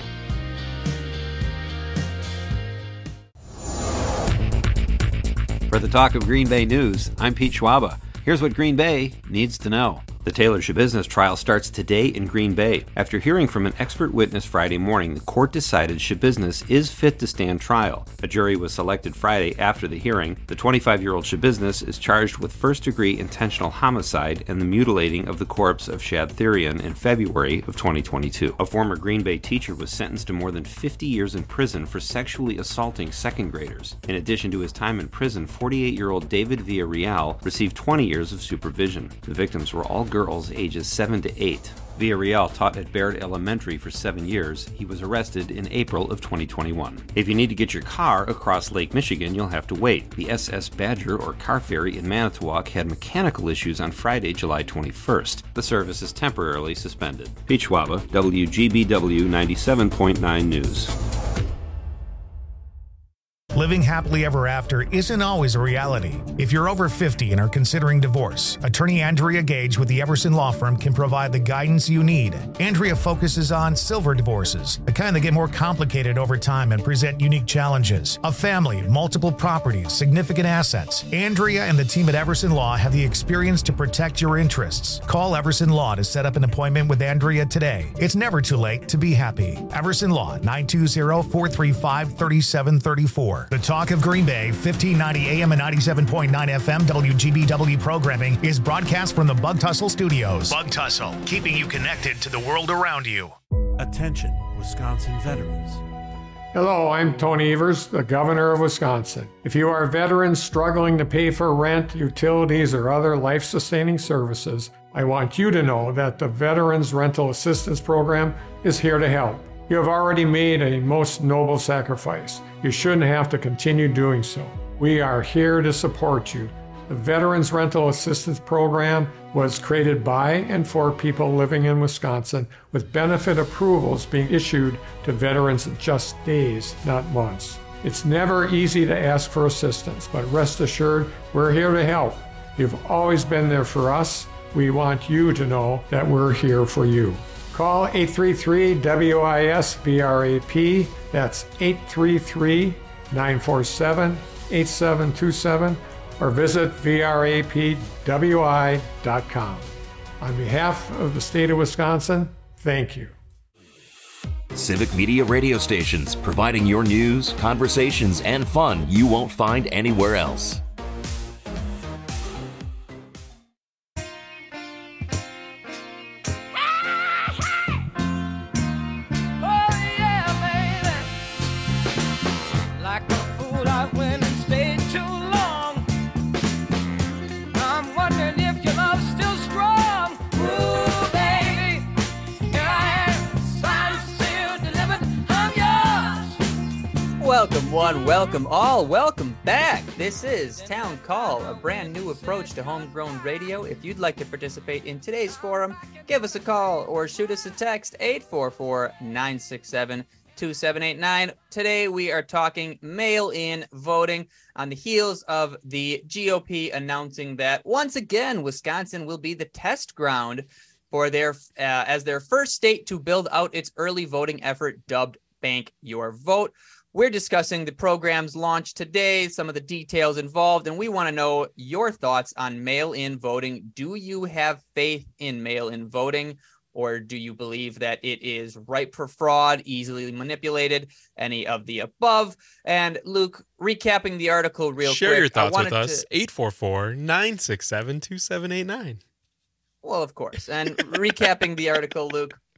For the Talk of Green Bay News, I'm Pete Schwaba. Here's what Green Bay needs to know. The Taylor Schabusiness trial starts today in Green Bay. After hearing from an expert witness Friday morning, the court decided Schabusiness is fit to stand trial. A jury was selected Friday after the hearing. The twenty-five-year-old Schabusiness is charged with first-degree intentional homicide and the mutilating of the corpse of Shad Therian in February of twenty twenty-two. A former Green Bay teacher was sentenced to more than fifty years in prison for sexually assaulting second graders. In addition to his time in prison, forty-eight-year-old David Villarreal received twenty years of supervision. The victims were all girls ages seven to eight. Villarreal taught at Baird Elementary for seven years. He was arrested in April of twenty twenty-one. If you need to get your car across Lake Michigan, you'll have to wait. The S S Badger or car ferry in Manitowoc had mechanical issues on Friday, July twenty-first. The service is temporarily suspended. Pete Schwaba, W G B W ninety-seven point nine News. Living happily ever after isn't always a reality. If you're over fifty and are considering divorce, attorney Andrea Gage with the Everson Law Firm can provide the guidance you need. Andrea focuses on silver divorces, the kind that get more complicated over time and present unique challenges. A family, multiple properties, significant assets. Andrea and the team at Everson Law have the experience to protect your interests. Call Everson Law to set up an appointment with Andrea today. It's never too late to be happy. Everson Law, nine two zero, four three five, three seven three four. The Talk of Green Bay, fifteen ninety A M and ninety-seven point nine F M W G B W programming is broadcast from the Bug Tussle Studios. Bug Tussle, keeping you connected to the world around you. Attention, Wisconsin veterans. Hello, I'm Tony Evers, the Governor of Wisconsin. If you are a veteran struggling to pay for rent, utilities, or other life-sustaining services, I want you to know that the Veterans Rental Assistance Program is here to help. You have already made a most noble sacrifice. You shouldn't have to continue doing so. We are here to support you. The Veterans Rental Assistance Program was created by and for people living in Wisconsin, with benefit approvals being issued to veterans in just days, not months. It's never easy to ask for assistance, but rest assured, we're here to help. You've always been there for us. We want you to know that we're here for you. Call eight three three W I S V R A P. That's eight three three, nine four seven, eight seven two seven, or visit V R A P W I dot com. On behalf of the state of Wisconsin, thank you. Civic Media radio stations, providing your news, conversations, and fun you won't find anywhere else. Welcome one, welcome all, welcome back. This is Town Call, a brand new approach to homegrown radio. If you'd like to participate in today's forum, give us a call or shoot us a text, eight four four, nine six seven, two seven eight nine. Today we are talking mail-in voting on the heels of the G O P announcing that once again Wisconsin will be the test ground for their uh, as their first state to build out its early voting effort dubbed Bank Your Vote. We're discussing the program's launch today, some of the details involved, and we want to know your thoughts on mail-in voting. Do you have faith in mail-in voting, or do you believe that it is ripe for fraud, easily manipulated, any of the above? And Luke, recapping the article real Share quick. Share your thoughts with us, to... eight four four, nine six seven, two seven eight nine. Well, of course. And recapping the article, Luke,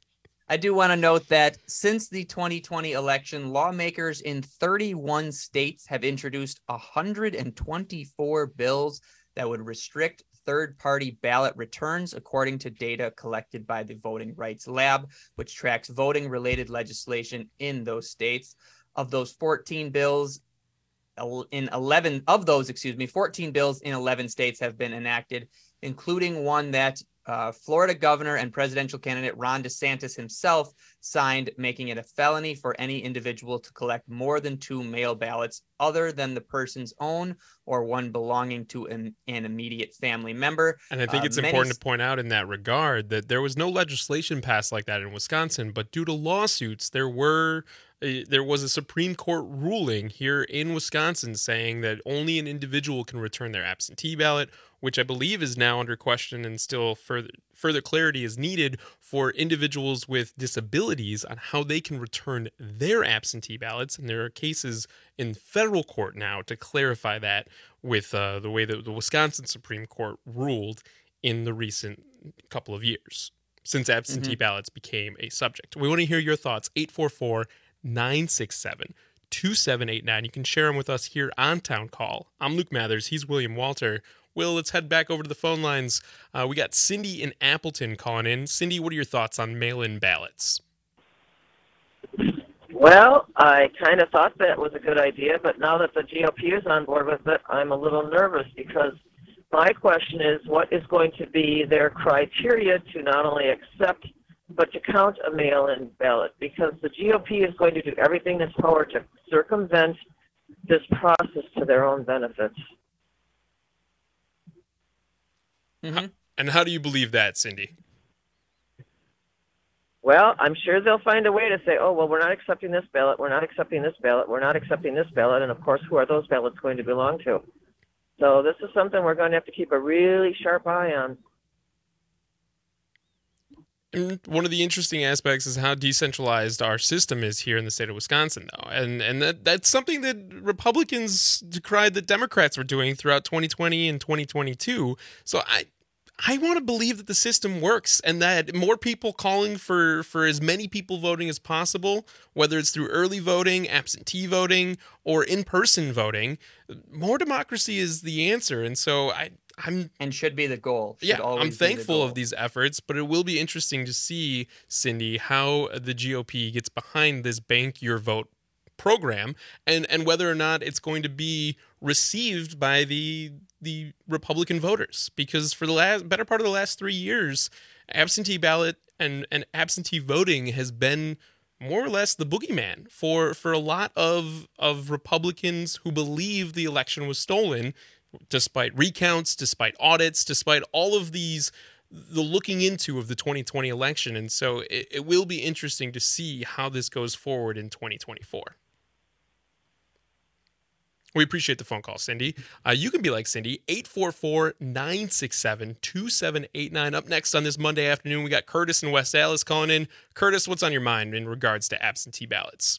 I do want to note that since the twenty twenty election, lawmakers in thirty-one states have introduced one hundred twenty-four bills that would restrict third-party ballot returns, according to data collected by the Voting Rights Lab, which tracks voting-related legislation in those states. Of those fourteen bills, in eleven of those, excuse me, fourteen bills in eleven states have been enacted, including one that uh, Florida governor and presidential candidate Ron DeSantis himself signed, making it a felony for any individual to collect more than two mail ballots other than the person's own or one belonging to an, an immediate family member. And I think uh, it's many... important to point out in that regard that there was no legislation passed like that in Wisconsin, but due to lawsuits, there were there was a Supreme Court ruling here in Wisconsin saying that only an individual can return their absentee ballot, which I believe is now under question, and still further further clarity is needed for individuals with disabilities on how they can return their absentee ballots. And there are cases in federal court now to clarify that with uh, the way that the Wisconsin Supreme Court ruled in the recent couple of years, since absentee Mm-hmm. ballots became a subject. We want to hear your thoughts. eight four four, nine six seven, two seven eight nine. You can share them with us here on Town Call. I'm Luke Mathers. He's William Walter. Will, let's head back over to the phone lines. Uh, we got Cindy in Appleton calling in. Cindy, what are your thoughts on mail-in ballots? Well, I kind of thought that was a good idea, but now that the G O P is on board with it, I'm a little nervous because my question is, what is going to be their criteria to not only accept but to count a mail-in ballot? Because the G O P is going to do everything in its power to circumvent this process to their own benefits. Mm-hmm. And how do you believe that, Cindy? Well, I'm sure they'll find a way to say, oh, well, we're not accepting this ballot, we're not accepting this ballot, we're not accepting this ballot, and of course, who are those ballots going to belong to? So this is something we're going to have to keep a really sharp eye on. And one of the interesting aspects is how decentralized our system is here in the state of Wisconsin, though. And and that that's something that Republicans decried that Democrats were doing throughout twenty twenty and twenty twenty-two. So I I want to believe that the system works and that more people calling for, for as many people voting as possible, whether it's through early voting, absentee voting, or in-person voting, more democracy is the answer. And so I I'm and should be the goal. Should yeah, always I'm be the thankful goal. of these efforts, but it will be interesting to see, Cindy, how the G O P gets behind this Bank Your Vote program and, and whether or not it's going to be received by the the Republican voters. Because for the last better part of the last three years, absentee ballot and, and absentee voting has been more or less the boogeyman for, for a lot of of Republicans who believe the election was stolen, despite recounts, despite audits, despite all of these, the looking into of the twenty twenty election. And so it, it will be interesting to see how this goes forward in twenty twenty-four. We appreciate the phone call, Cindy. Uh, you can be like Cindy, eight four four, nine six seven, two seven eight nine. Up next on this Monday afternoon, we got Curtis in West Allis calling in. Curtis, what's on your mind in regards to absentee ballots?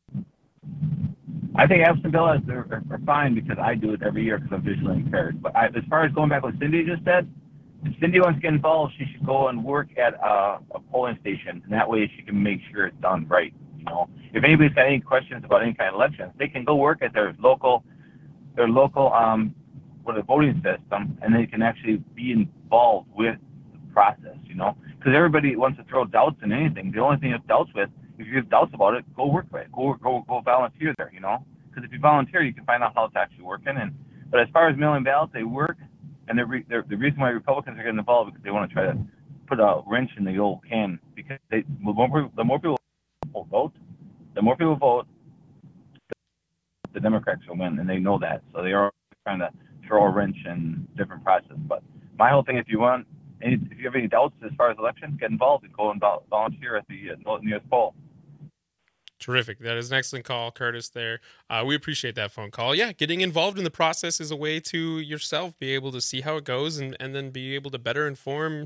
I think absentee ballots are, are, are fine because I do it every year because I'm visually impaired. But I, as far as going back what Cindy just said, if Cindy wants to get involved, she should go and work at a, a polling station, and that way she can make sure it's done right. You know, if anybody's got any questions about any kind of elections, they can go work at their local, their local, um, what a voting system, and they can actually be involved with the process. You know, because everybody wants to throw doubts in anything. The only thing you have doubts with, if you have doubts about it, go work with it. Go go go volunteer there. You know, because if you volunteer, you can find out how it's actually working. And but as far as mail-in ballots, they work, and they're, re- they're, the reason why Republicans are getting involved is because they want to try to put a wrench in the old can. Because they, the more the more people vote, the more people vote, the Democrats will win, and they know that. So they are trying to throw a wrench in different process. But my whole thing, if you want, any, if you have any doubts as far as elections, get involved and go and volunteer at the uh, nearest poll. Terrific. That is an excellent call, Curtis, there. Uh, we appreciate that phone call. Yeah, getting involved in the process is a way to yourself be able to see how it goes and, and then be able to better inform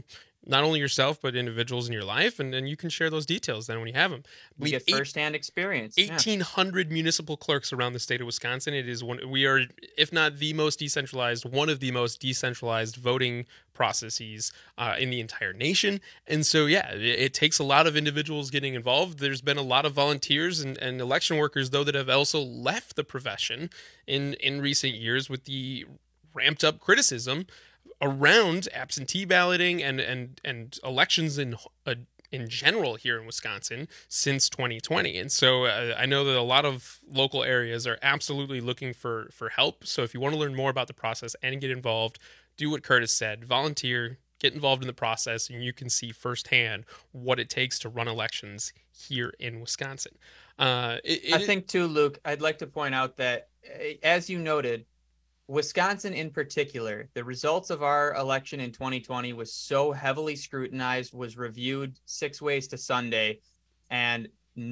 not only yourself, but individuals in your life, and then you can share those details then when you have them. We get firsthand experience. eighteen hundred yeah. municipal clerks around the state of Wisconsin. It is one, we are, if not the most decentralized, one of the most decentralized voting processes uh, in the entire nation. And so, yeah, it, it takes a lot of individuals getting involved. There's been a lot of volunteers and, and election workers, though, that have also left the profession in, in recent years with the ramped up criticism around absentee balloting and, and, and elections in uh, in general here in Wisconsin since twenty twenty. And so uh, I know that a lot of local areas are absolutely looking for, for help. So if you want to learn more about the process and get involved, do what Curtis said, volunteer, get involved in the process, and you can see firsthand what it takes to run elections here in Wisconsin. Uh, it, it, I think too, Luke, I'd like to point out that, as you noted, Wisconsin in particular, the results of our election in twenty twenty was so heavily scrutinized, was reviewed six ways to Sunday, and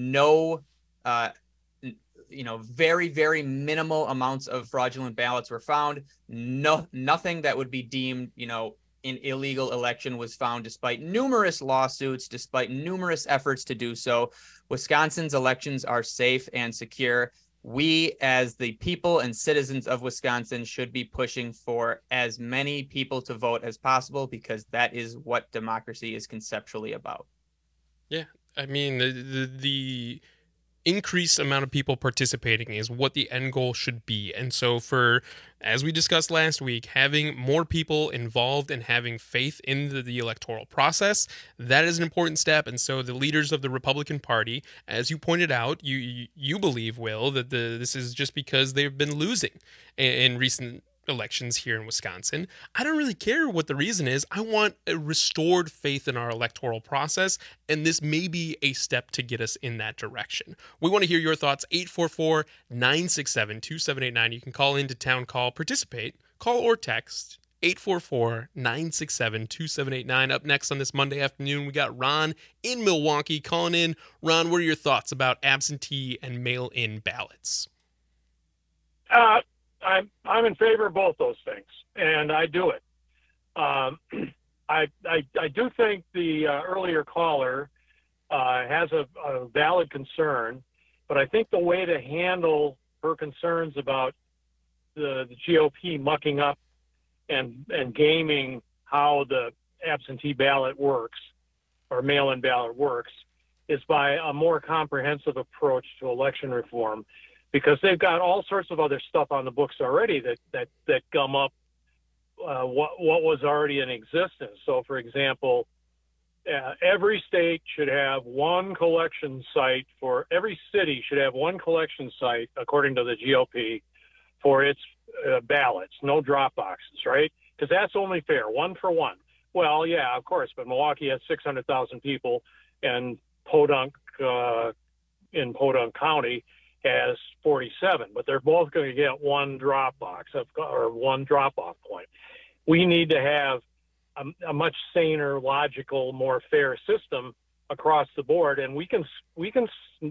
no, uh, you know, very, very minimal amounts of fraudulent ballots were found. No, nothing that would be deemed, you know, an illegal election was found, despite numerous lawsuits, despite numerous efforts to do so. Wisconsin's elections are safe and secure. We, as the people and citizens of Wisconsin, should be pushing for as many people to vote as possible, because that is what democracy is conceptually about. Yeah, I mean, the, the, the increased amount of people participating is what the end goal should be. And so for, as we discussed last week, having more people involved and having faith in the, the electoral process, that is an important step. And so the leaders of the Republican Party, as you pointed out, you you, you believe, Will, that the this is just because they've been losing in, in recent elections here in Wisconsin. I don't really care what the reason is. I want a restored faith in our electoral process, and this may be a step to get us in that direction. We want to hear your thoughts. eight four four, nine six seven, two seven eight nine. You can call into Town Call, participate, call or text eight four four, nine six seven, two seven eight nine. Up next on this Monday afternoon, we got Ron in Milwaukee calling in. Ron, what are your thoughts about absentee and mail-in ballots? Uh, I'm I'm in favor of both those things, and I do it. Um, I, I I do think the uh, earlier caller uh, has a, a valid concern, but I think the way to handle her concerns about the, the G O P mucking up and and gaming how the absentee ballot works or mail-in ballot works is by a more comprehensive approach to election reform. Because they've got all sorts of other stuff on the books already that that, that gum up uh, what what was already in existence. So, for example, uh, every state should have one collection site for every city should have one collection site, according to the G O P, for its uh, ballots. No drop boxes, right? Because that's only fair, one for one. Well, yeah, of course, but Milwaukee has six hundred thousand people, and Podunk uh, in Podunk County has forty-seven, but they're both going to get one drop box or one drop off point. We need to have a, a much saner, logical, more fair system across the board, and we can we can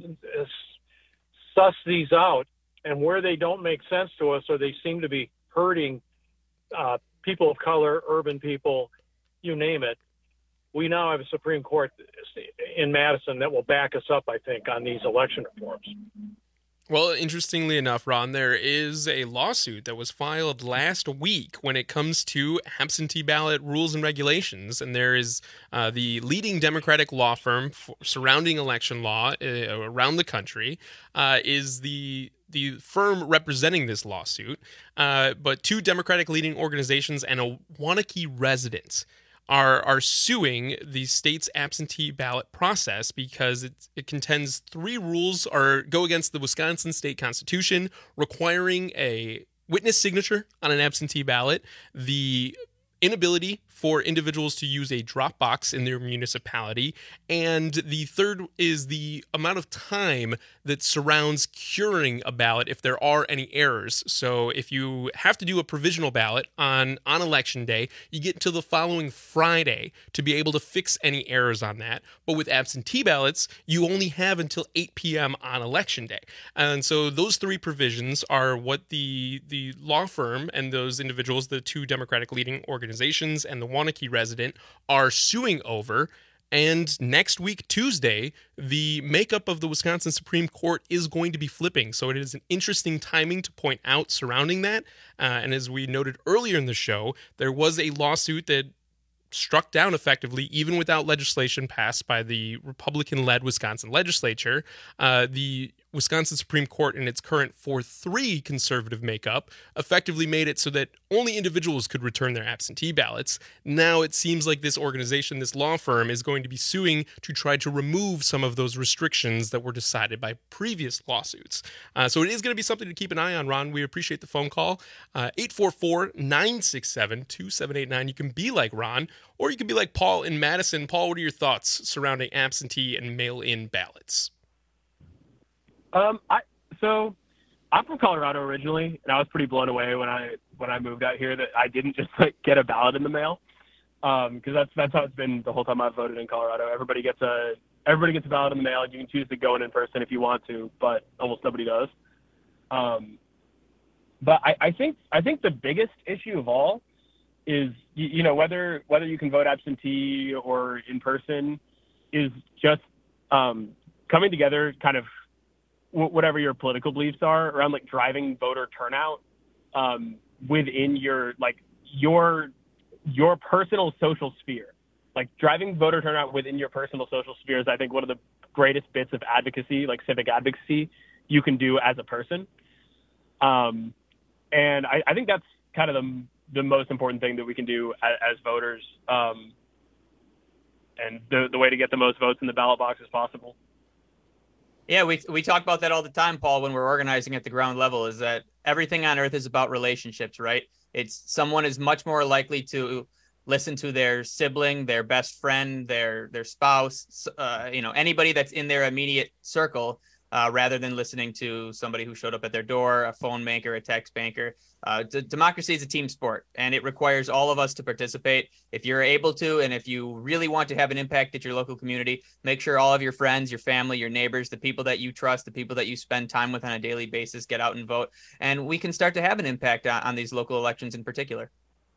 suss these out, and where they don't make sense to us or they seem to be hurting uh, people of color, urban people, you name it. We now have a Supreme Court in Madison that will back us up, I think, on these election reforms. Well, interestingly enough, Ron, there is a lawsuit that was filed last week when it comes to absentee ballot rules and regulations. And there is uh, the leading Democratic law firm for, surrounding election law uh, around the country uh, is the the firm representing this lawsuit. Uh, but two Democratic leading organizations and a Waunakee resident are are suing the state's absentee ballot process because it, it contends three rules are go against the Wisconsin state constitution, requiring a witness signature on an absentee ballot, the inability for individuals to use a drop box in their municipality, and the third is the amount of time that surrounds curing a ballot if there are any errors. So if you have to do a provisional ballot on, on election day, you get until the following Friday to be able to fix any errors on that. But with absentee ballots, you only have until eight p.m. on election day. And so those three provisions are what the, the law firm and those individuals, the two Democratic leading organizations and the Waunakee resident, are suing over. And next week, Tuesday, the makeup of the Wisconsin Supreme Court is going to be flipping. So it is an interesting timing to point out surrounding that. Uh, and as we noted earlier in the show, there was a lawsuit that struck down effectively, even without legislation passed by the Republican-led Wisconsin legislature. Uh, the Wisconsin Supreme Court, in its current four three conservative makeup, effectively made it so that only individuals could return their absentee ballots. Now it seems like this organization, this law firm, is going to be suing to try to remove some of those restrictions that were decided by previous lawsuits. Uh, so it is going to be something to keep an eye on, Ron. We appreciate the phone call. Uh, eight four four, nine six seven, two seven eight nine. You can be like Ron, or you can be like Paul in Madison. Paul, what are your thoughts surrounding absentee and mail-in ballots? Um, I so I'm from Colorado originally, and I was pretty blown away when I when I moved out here that I didn't just like get a ballot in the mail, um, because that's that's how it's been the whole time I've voted in Colorado. Everybody gets a everybody gets a ballot in the mail. You can choose to go in in person if you want to, but almost nobody does. Um, but I, I think I think the biggest issue of all is you, you know whether whether you can vote absentee or in person is just um, coming together, kind of whatever your political beliefs are around like driving voter turnout um, within your like your your personal social sphere, like driving voter turnout within your personal social sphere is I think one of the greatest bits of advocacy, like civic advocacy, you can do as a person. Um, and I, I think that's kind of the the most important thing that we can do as, as voters, um, and the the way to get the most votes in the ballot box as possible. Yeah, we we talk about that all the time, Paul, when we're organizing at the ground level, is that everything on earth is about relationships, right? It's someone is much more likely to listen to their sibling, their best friend, their their spouse, uh, you know, anybody that's in their immediate circle, uh, rather than listening to somebody who showed up at their door, a phone banker, a text banker. Uh, d- democracy is a team sport, and it requires all of us to participate. If you're able to, and if you really want to have an impact at your local community, make sure all of your friends, your family, your neighbors, the people that you trust, the people that you spend time with on a daily basis, get out and vote. And we can start to have an impact on, on these local elections in particular.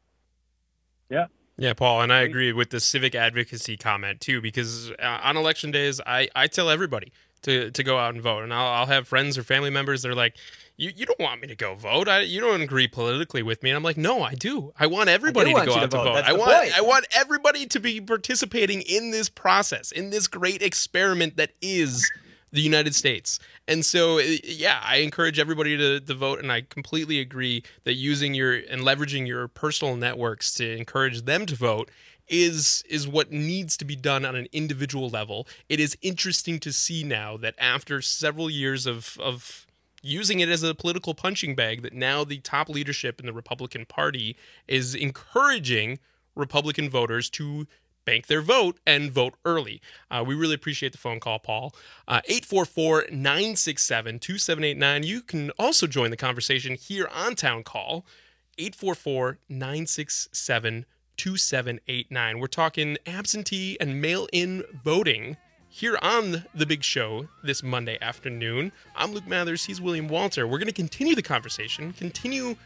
Yeah. Yeah, Paul, and I agree with the civic advocacy comment too, because uh, on election days, I, I tell everybody to, to go out and vote. And I'll, I'll have friends or family members that are like, you, you don't want me to go vote. I, you don't agree politically with me. And I'm like, no, I do. I want everybody I to go out to vote. vote. I want point. I want everybody to be participating in this process, in this great experiment that is the United States. And so, yeah, I encourage everybody to, to vote, and I completely agree that using your and leveraging your personal networks to encourage them to vote is is what needs to be done on an individual level. It is interesting to see now that after several years of of using it as a political punching bag, that now the top leadership in the Republican Party is encouraging Republican voters to bank their vote and vote early. Uh, we really appreciate the phone call, Paul. Uh, eight four four, nine six seven, two seven eight nine. You can also join the conversation here on Town Call, eight four four, nine six seven, two seven eight nine. We're talking absentee and mail-in voting here on The Big Show this Monday afternoon. I'm Luke Mathers. He's William Walter. We're going to continue the conversation, continue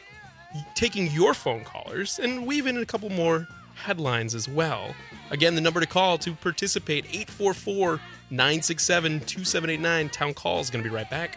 taking your phone callers, and weave in a couple more headlines as well. Again, the number to call to participate, eight four four, nine six seven, two seven eight nine. Town Call is going to be right back.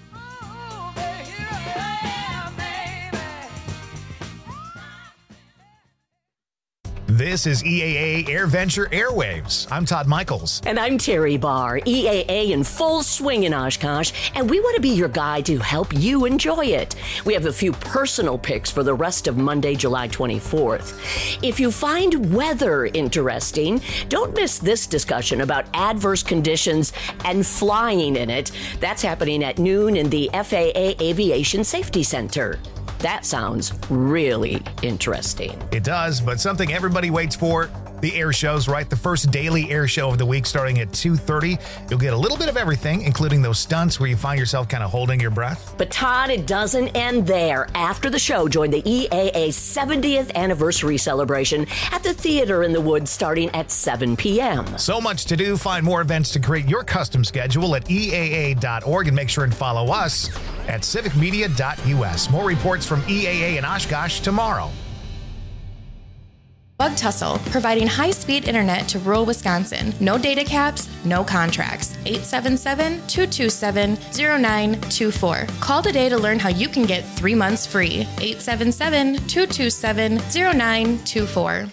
This is E A A AirVenture Airwaves. I'm Todd Michaels. And I'm Terry Barr, E A A in full swing in Oshkosh, and we want to be your guide to help you enjoy it. We have a few personal picks for the rest of Monday, July twenty-fourth. If you find weather interesting, don't miss this discussion about adverse conditions and flying in it. That's happening at noon in the F A A Aviation Safety Center. That sounds really interesting. It does, but something everybody waits for, the air shows, right? The first daily air show of the week starting at two thirty. You'll get a little bit of everything, including those stunts where you find yourself kind of holding your breath. But Todd, it doesn't end there. After the show, join the E A A seventieth anniversary celebration at the Theater in the Woods starting at seven p.m. So much to do. Find more events to create your custom schedule at E A A dot org and make sure and follow us at civic media dot U S. More reports from E A A in Oshkosh tomorrow. Bug Tussle, providing high-speed internet to rural Wisconsin. No data caps, no contracts. eight seven seven, two two seven, zero nine two four. Call today to learn how you can get three months free. eight seven seven, two two seven, zero nine two four.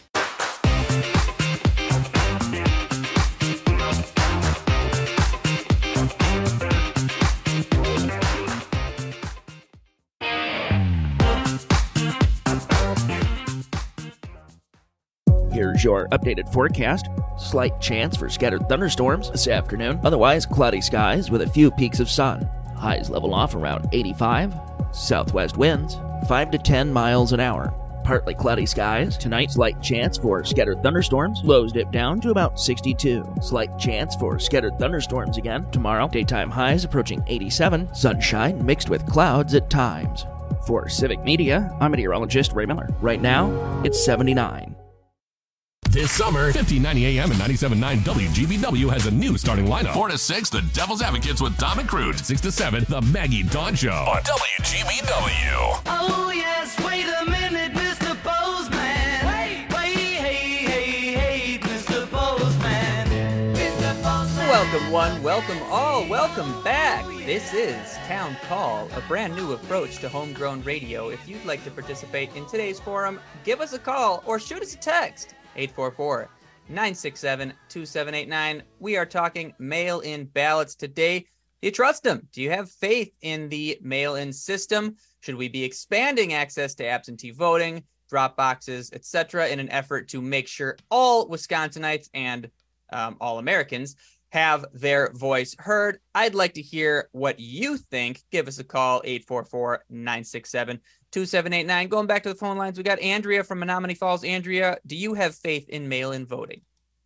Here's your updated forecast. Slight chance for scattered thunderstorms this afternoon. Otherwise, cloudy skies with a few peaks of sun. Highs level off around eighty-five. Southwest winds, five to ten miles an hour. Partly cloudy skies. Tonight, slight chance for scattered thunderstorms. Lows dip down to about sixty-two. Slight chance for scattered thunderstorms again. Tomorrow, daytime highs approaching eighty-seven. Sunshine mixed with clouds at times. For Civic Media, I'm meteorologist Ray Miller. Right now, it's seventy-nine. This summer, fifteen ninety A M and ninety-seven point nine W G B W has a new starting lineup. four to six, The Devil's Advocates with Dom and Crude. six to seven, The Maggie Dawn Show on W G B W. Oh, yes, wait a minute, Mister Postman. Wait, wait, hey, hey, hey, Mister Postman. Mister Postman. Welcome one, welcome all, welcome back. This is Town Call, a brand new approach to homegrown radio. If you'd like to participate in today's forum, give us a call or shoot us a text. eight four four, nine six seven, two seven eight nine. We are talking mail-in ballots today. Do you trust them? Do you have faith in the mail-in system? Should we be expanding access to absentee voting, drop boxes, et cetera, in an effort to make sure all Wisconsinites and um, all Americans have their voice heard? I'd like to hear what you think. Give us a call, eight four four, nine six seven, two seven eight nine. Going back to the phone lines, we got Andrea from Menominee Falls. Andrea, do you have faith in mail-in voting?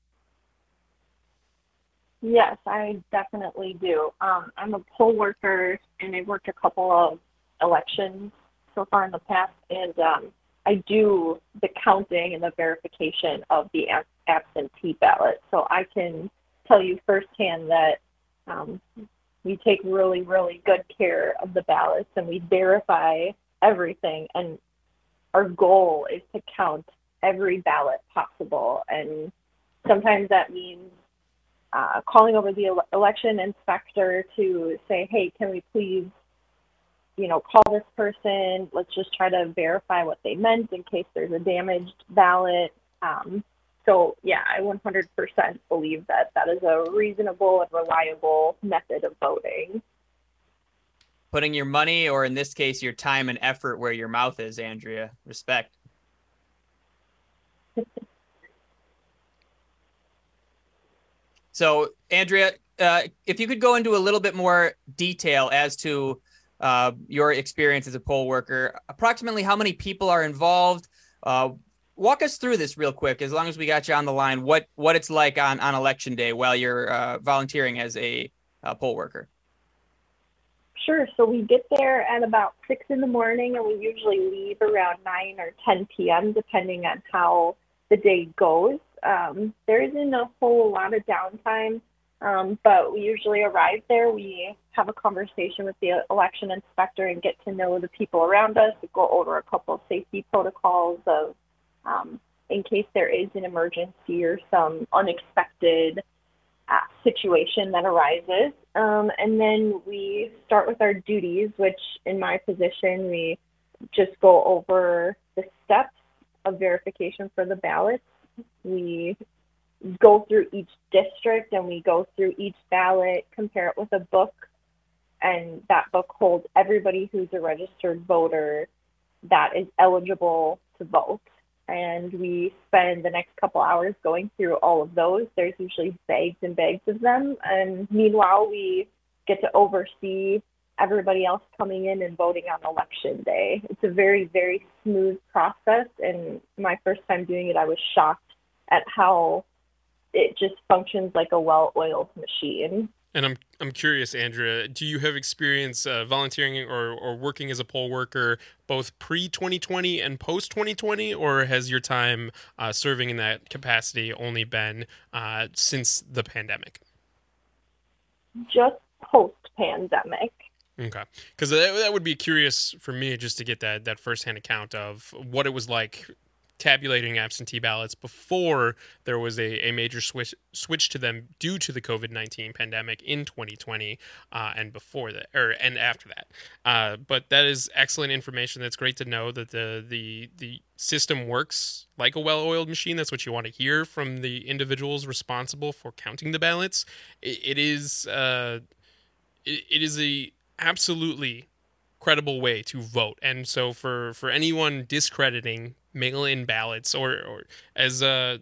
Yes, I definitely do. Um, I'm a poll worker, and I've worked a couple of elections so far in the past, and um, I do the counting and the verification of the ab- absentee ballot. So I can tell you firsthand that um, we take really, really good care of the ballots, and we verify everything. And our goal is to count every ballot possible. And sometimes that means uh, calling over the ele- election inspector to say, hey, can we please, you know, call this person? Let's just try to verify what they meant in case there's a damaged ballot. Um, So, yeah, I one hundred percent believe that that is a reasonable and reliable method of voting. Putting your money, or in this case, your time and effort where your mouth is, Andrea. Respect. So, Andrea, uh, if you could go into a little bit more detail as to uh, your experience as a poll worker, approximately how many people are involved? Uh, Walk us through this real quick, as long as we got you on the line, what, what it's like on, on election day while you're uh, volunteering as a uh, poll worker. Sure. So we get there at about six in the morning, and we usually leave around nine or ten p.m., depending on how the day goes. Um, there isn't a whole lot of downtime, um, but we usually arrive there. We have a conversation with the election inspector and get to know the people around us. We go over a couple of safety protocols of Um, in case there is an emergency or some unexpected uh, situation that arises. Um, and then we start with our duties, which in my position, we just go over the steps of verification for the ballots. We go through each district and we go through each ballot, compare it with a book, and that book holds everybody who's a registered voter that is eligible to vote. And we spend the next couple hours going through all of those. There's usually bags and bags of them. And meanwhile, we get to oversee everybody else coming in and voting on election day. It's a very, very smooth process. And my first time doing it, I was shocked at how it just functions like a well-oiled machine. And I'm I'm curious, Andrea, do you have experience uh, volunteering or, or working as a poll worker both pre twenty twenty and post twenty twenty, or has your time uh, serving in that capacity only been uh, since the pandemic? Just post-pandemic. Okay, because that, that would be curious for me just to get that, that firsthand account of what it was like tabulating absentee ballots before there was a, a major switch switch to them due to the COVID nineteen pandemic in twenty twenty uh, and before that, or and after that. Uh, but that is excellent information. That's great to know that the the the system works like a well-oiled machine. That's what you want to hear from the individuals responsible for counting the ballots. It, it is uh, it, it is a absolutely credible way to vote. And so for, for anyone discrediting mail-in ballots, or, or as uh,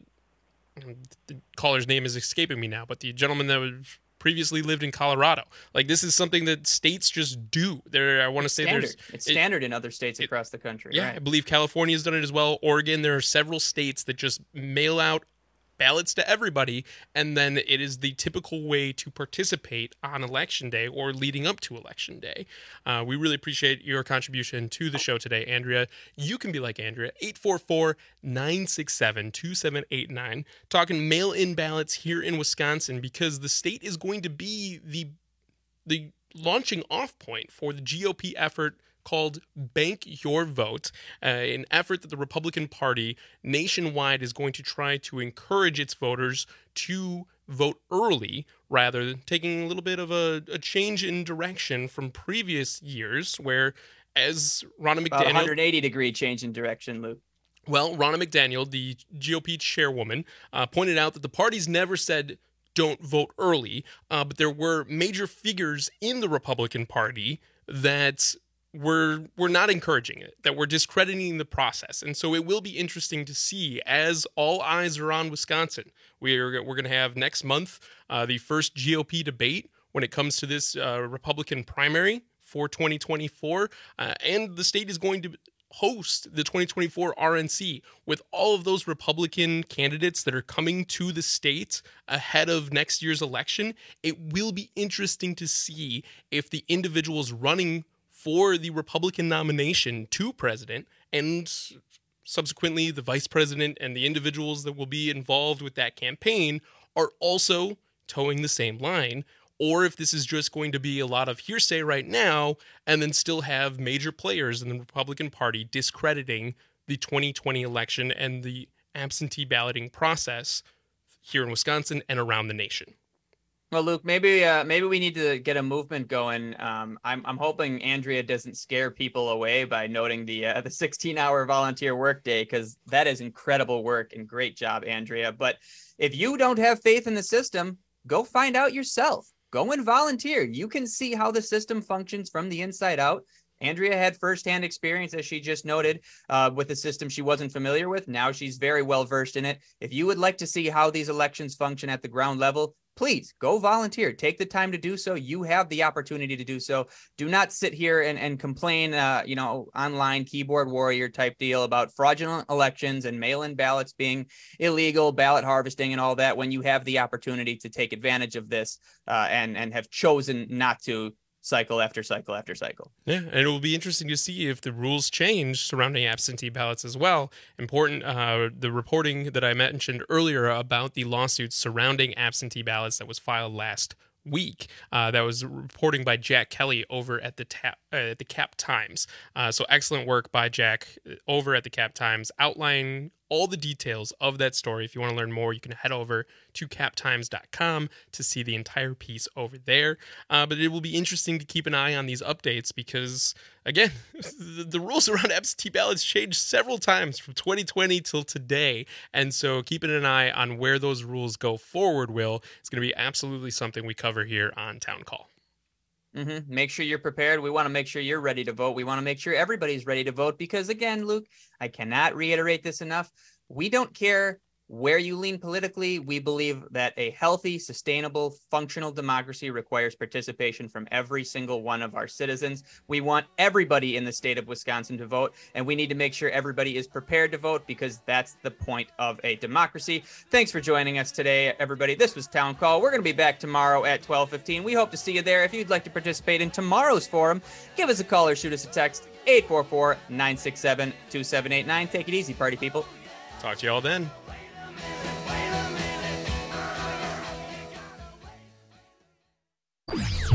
the caller's name is escaping me now, but the gentleman that was previously lived in Colorado, like this is something that states just do. There, I want to say standard. there's It's it- standard in other states it- across the country. Yeah, right? I believe California's done it as well. Oregon, there are several states that just mail out ballots to everybody, and then it is the typical way to participate on election day or leading up to election day. Uh, we really appreciate your contribution to the show today, Andrea. You can be like Andrea, eight four four, nine six seven, two seven eight nine, talking mail-in ballots here in Wisconsin, because the state is going to be the the launching off point for the G O P effort called Bank Your Vote, uh, an effort that the Republican Party nationwide is going to try to encourage its voters to vote early, rather than taking a little bit of a, a change in direction from previous years, where, as Ronna About McDaniel... one hundred eighty degree change in direction, Luke. Well, Ronna McDaniel, the G O P chairwoman, uh, pointed out that the party's never said don't vote early, uh, but there were major figures in the Republican Party that were were not encouraging it, that were discrediting the process. And so it will be interesting to see, as all eyes are on Wisconsin. We're, we're going to have next month uh, the first G O P debate when it comes to this uh, Republican primary for twenty twenty-four, uh, and the state is going to host the twenty twenty-four R N C with all of those Republican candidates that are coming to the state ahead of next year's election. It will be interesting to see if the individuals running for the Republican nomination to president, and subsequently the vice president and the individuals that will be involved with that campaign, are also towing the same line, or if this is just going to be a lot of hearsay right now, and then still have major players in the Republican Party discrediting the twenty twenty election and the absentee balloting process here in Wisconsin and around the nation. Well, Luke, maybe uh, maybe we need to get a movement going. Um, I'm I'm hoping Andrea doesn't scare people away by noting the uh, the sixteen hour volunteer workday, because that is incredible work, and great job, Andrea. But if you don't have faith in the system, go find out yourself. Go and volunteer. You can see how the system functions from the inside out. Andrea had firsthand experience, as she just noted, uh, with a system she wasn't familiar with. Now she's very well versed in it. If you would like to see how these elections function at the ground level, please go volunteer. Take the time to do so. You have the opportunity to do so. Do not sit here and, and complain, uh, you know, online keyboard warrior type deal about fraudulent elections and mail-in ballots being illegal, ballot harvesting and all that, when you have the opportunity to take advantage of this uh, and, and have chosen not to cycle after cycle after cycle. Yeah, and it will be interesting to see if the rules change surrounding absentee ballots as well. Important, uh, the reporting that I mentioned earlier about the lawsuits surrounding absentee ballots that was filed last week. Uh, that was reporting by Jack Kelly over at the tap, uh, at the Cap Times. Uh, so excellent work by Jack over at the Cap Times, outlining all the details of that story. If you want to learn more, you can head over to cap times dot com to see the entire piece over there. Uh, but it will be interesting to keep an eye on these updates because, again, the, the rules around absentee ballots changed several times from twenty twenty till today. And so keeping an eye on where those rules go forward, Will, is going to be absolutely something we cover here on Town Call. Mm-hmm. Make sure you're prepared. We want to make sure you're ready to vote. We want to make sure everybody's ready to vote because, again, Luke, I cannot reiterate this enough. We don't care where you lean politically. We believe that a healthy, sustainable, functional democracy requires participation from every single one of our citizens. We want everybody in the state of Wisconsin to vote, and we need to make sure everybody is prepared to vote because that's the point of a democracy. Thanks for joining us today, everybody. This was Town Call. We're going to be back tomorrow at twelve fifteen. We hope to see you there. If you'd like to participate in tomorrow's forum, give us a call or shoot us a text, eight four four, nine six seven, two seven eight nine. Take it easy, party people. Talk to you all then.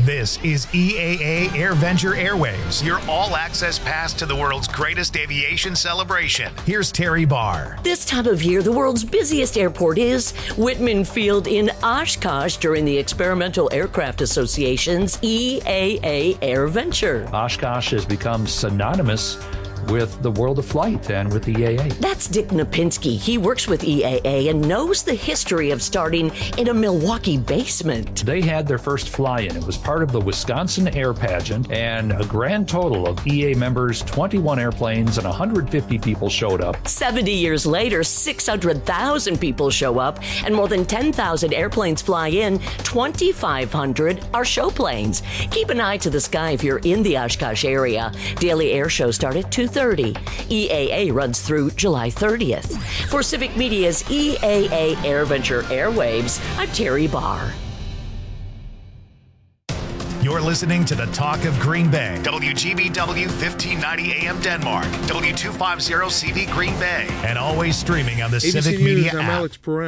This is E A A AirVenture Airwaves, your all-access pass to the world's greatest aviation celebration. Here's Terry Barr. This time of year, the world's busiest airport is Whitman Field in Oshkosh during the Experimental Aircraft Association's E A A AirVenture. Oshkosh has become synonymous with the world of flight and with the E A A. That's Dick Napinski. He works with E A A and knows the history of starting in a Milwaukee basement. They had their first fly-in. It was part of the Wisconsin Air Pageant, and a grand total of E A members, twenty-one airplanes, and one hundred fifty people showed up. seventy years later, six hundred thousand people show up, and more than ten thousand airplanes fly in. twenty-five hundred are show planes. Keep an eye to the sky if you're in the Oshkosh area. Daily air shows start at two thirty. E A A runs through July thirtieth. For Civic Media's E A A AirVenture Airwaves, I'm Terry Barr. You're listening to the Talk of Green Bay. W G B W fifteen ninety A M Denmark. W two fifty C V Green Bay. And always streaming on the A B C Civic News, Media I'm app. Alex Perez.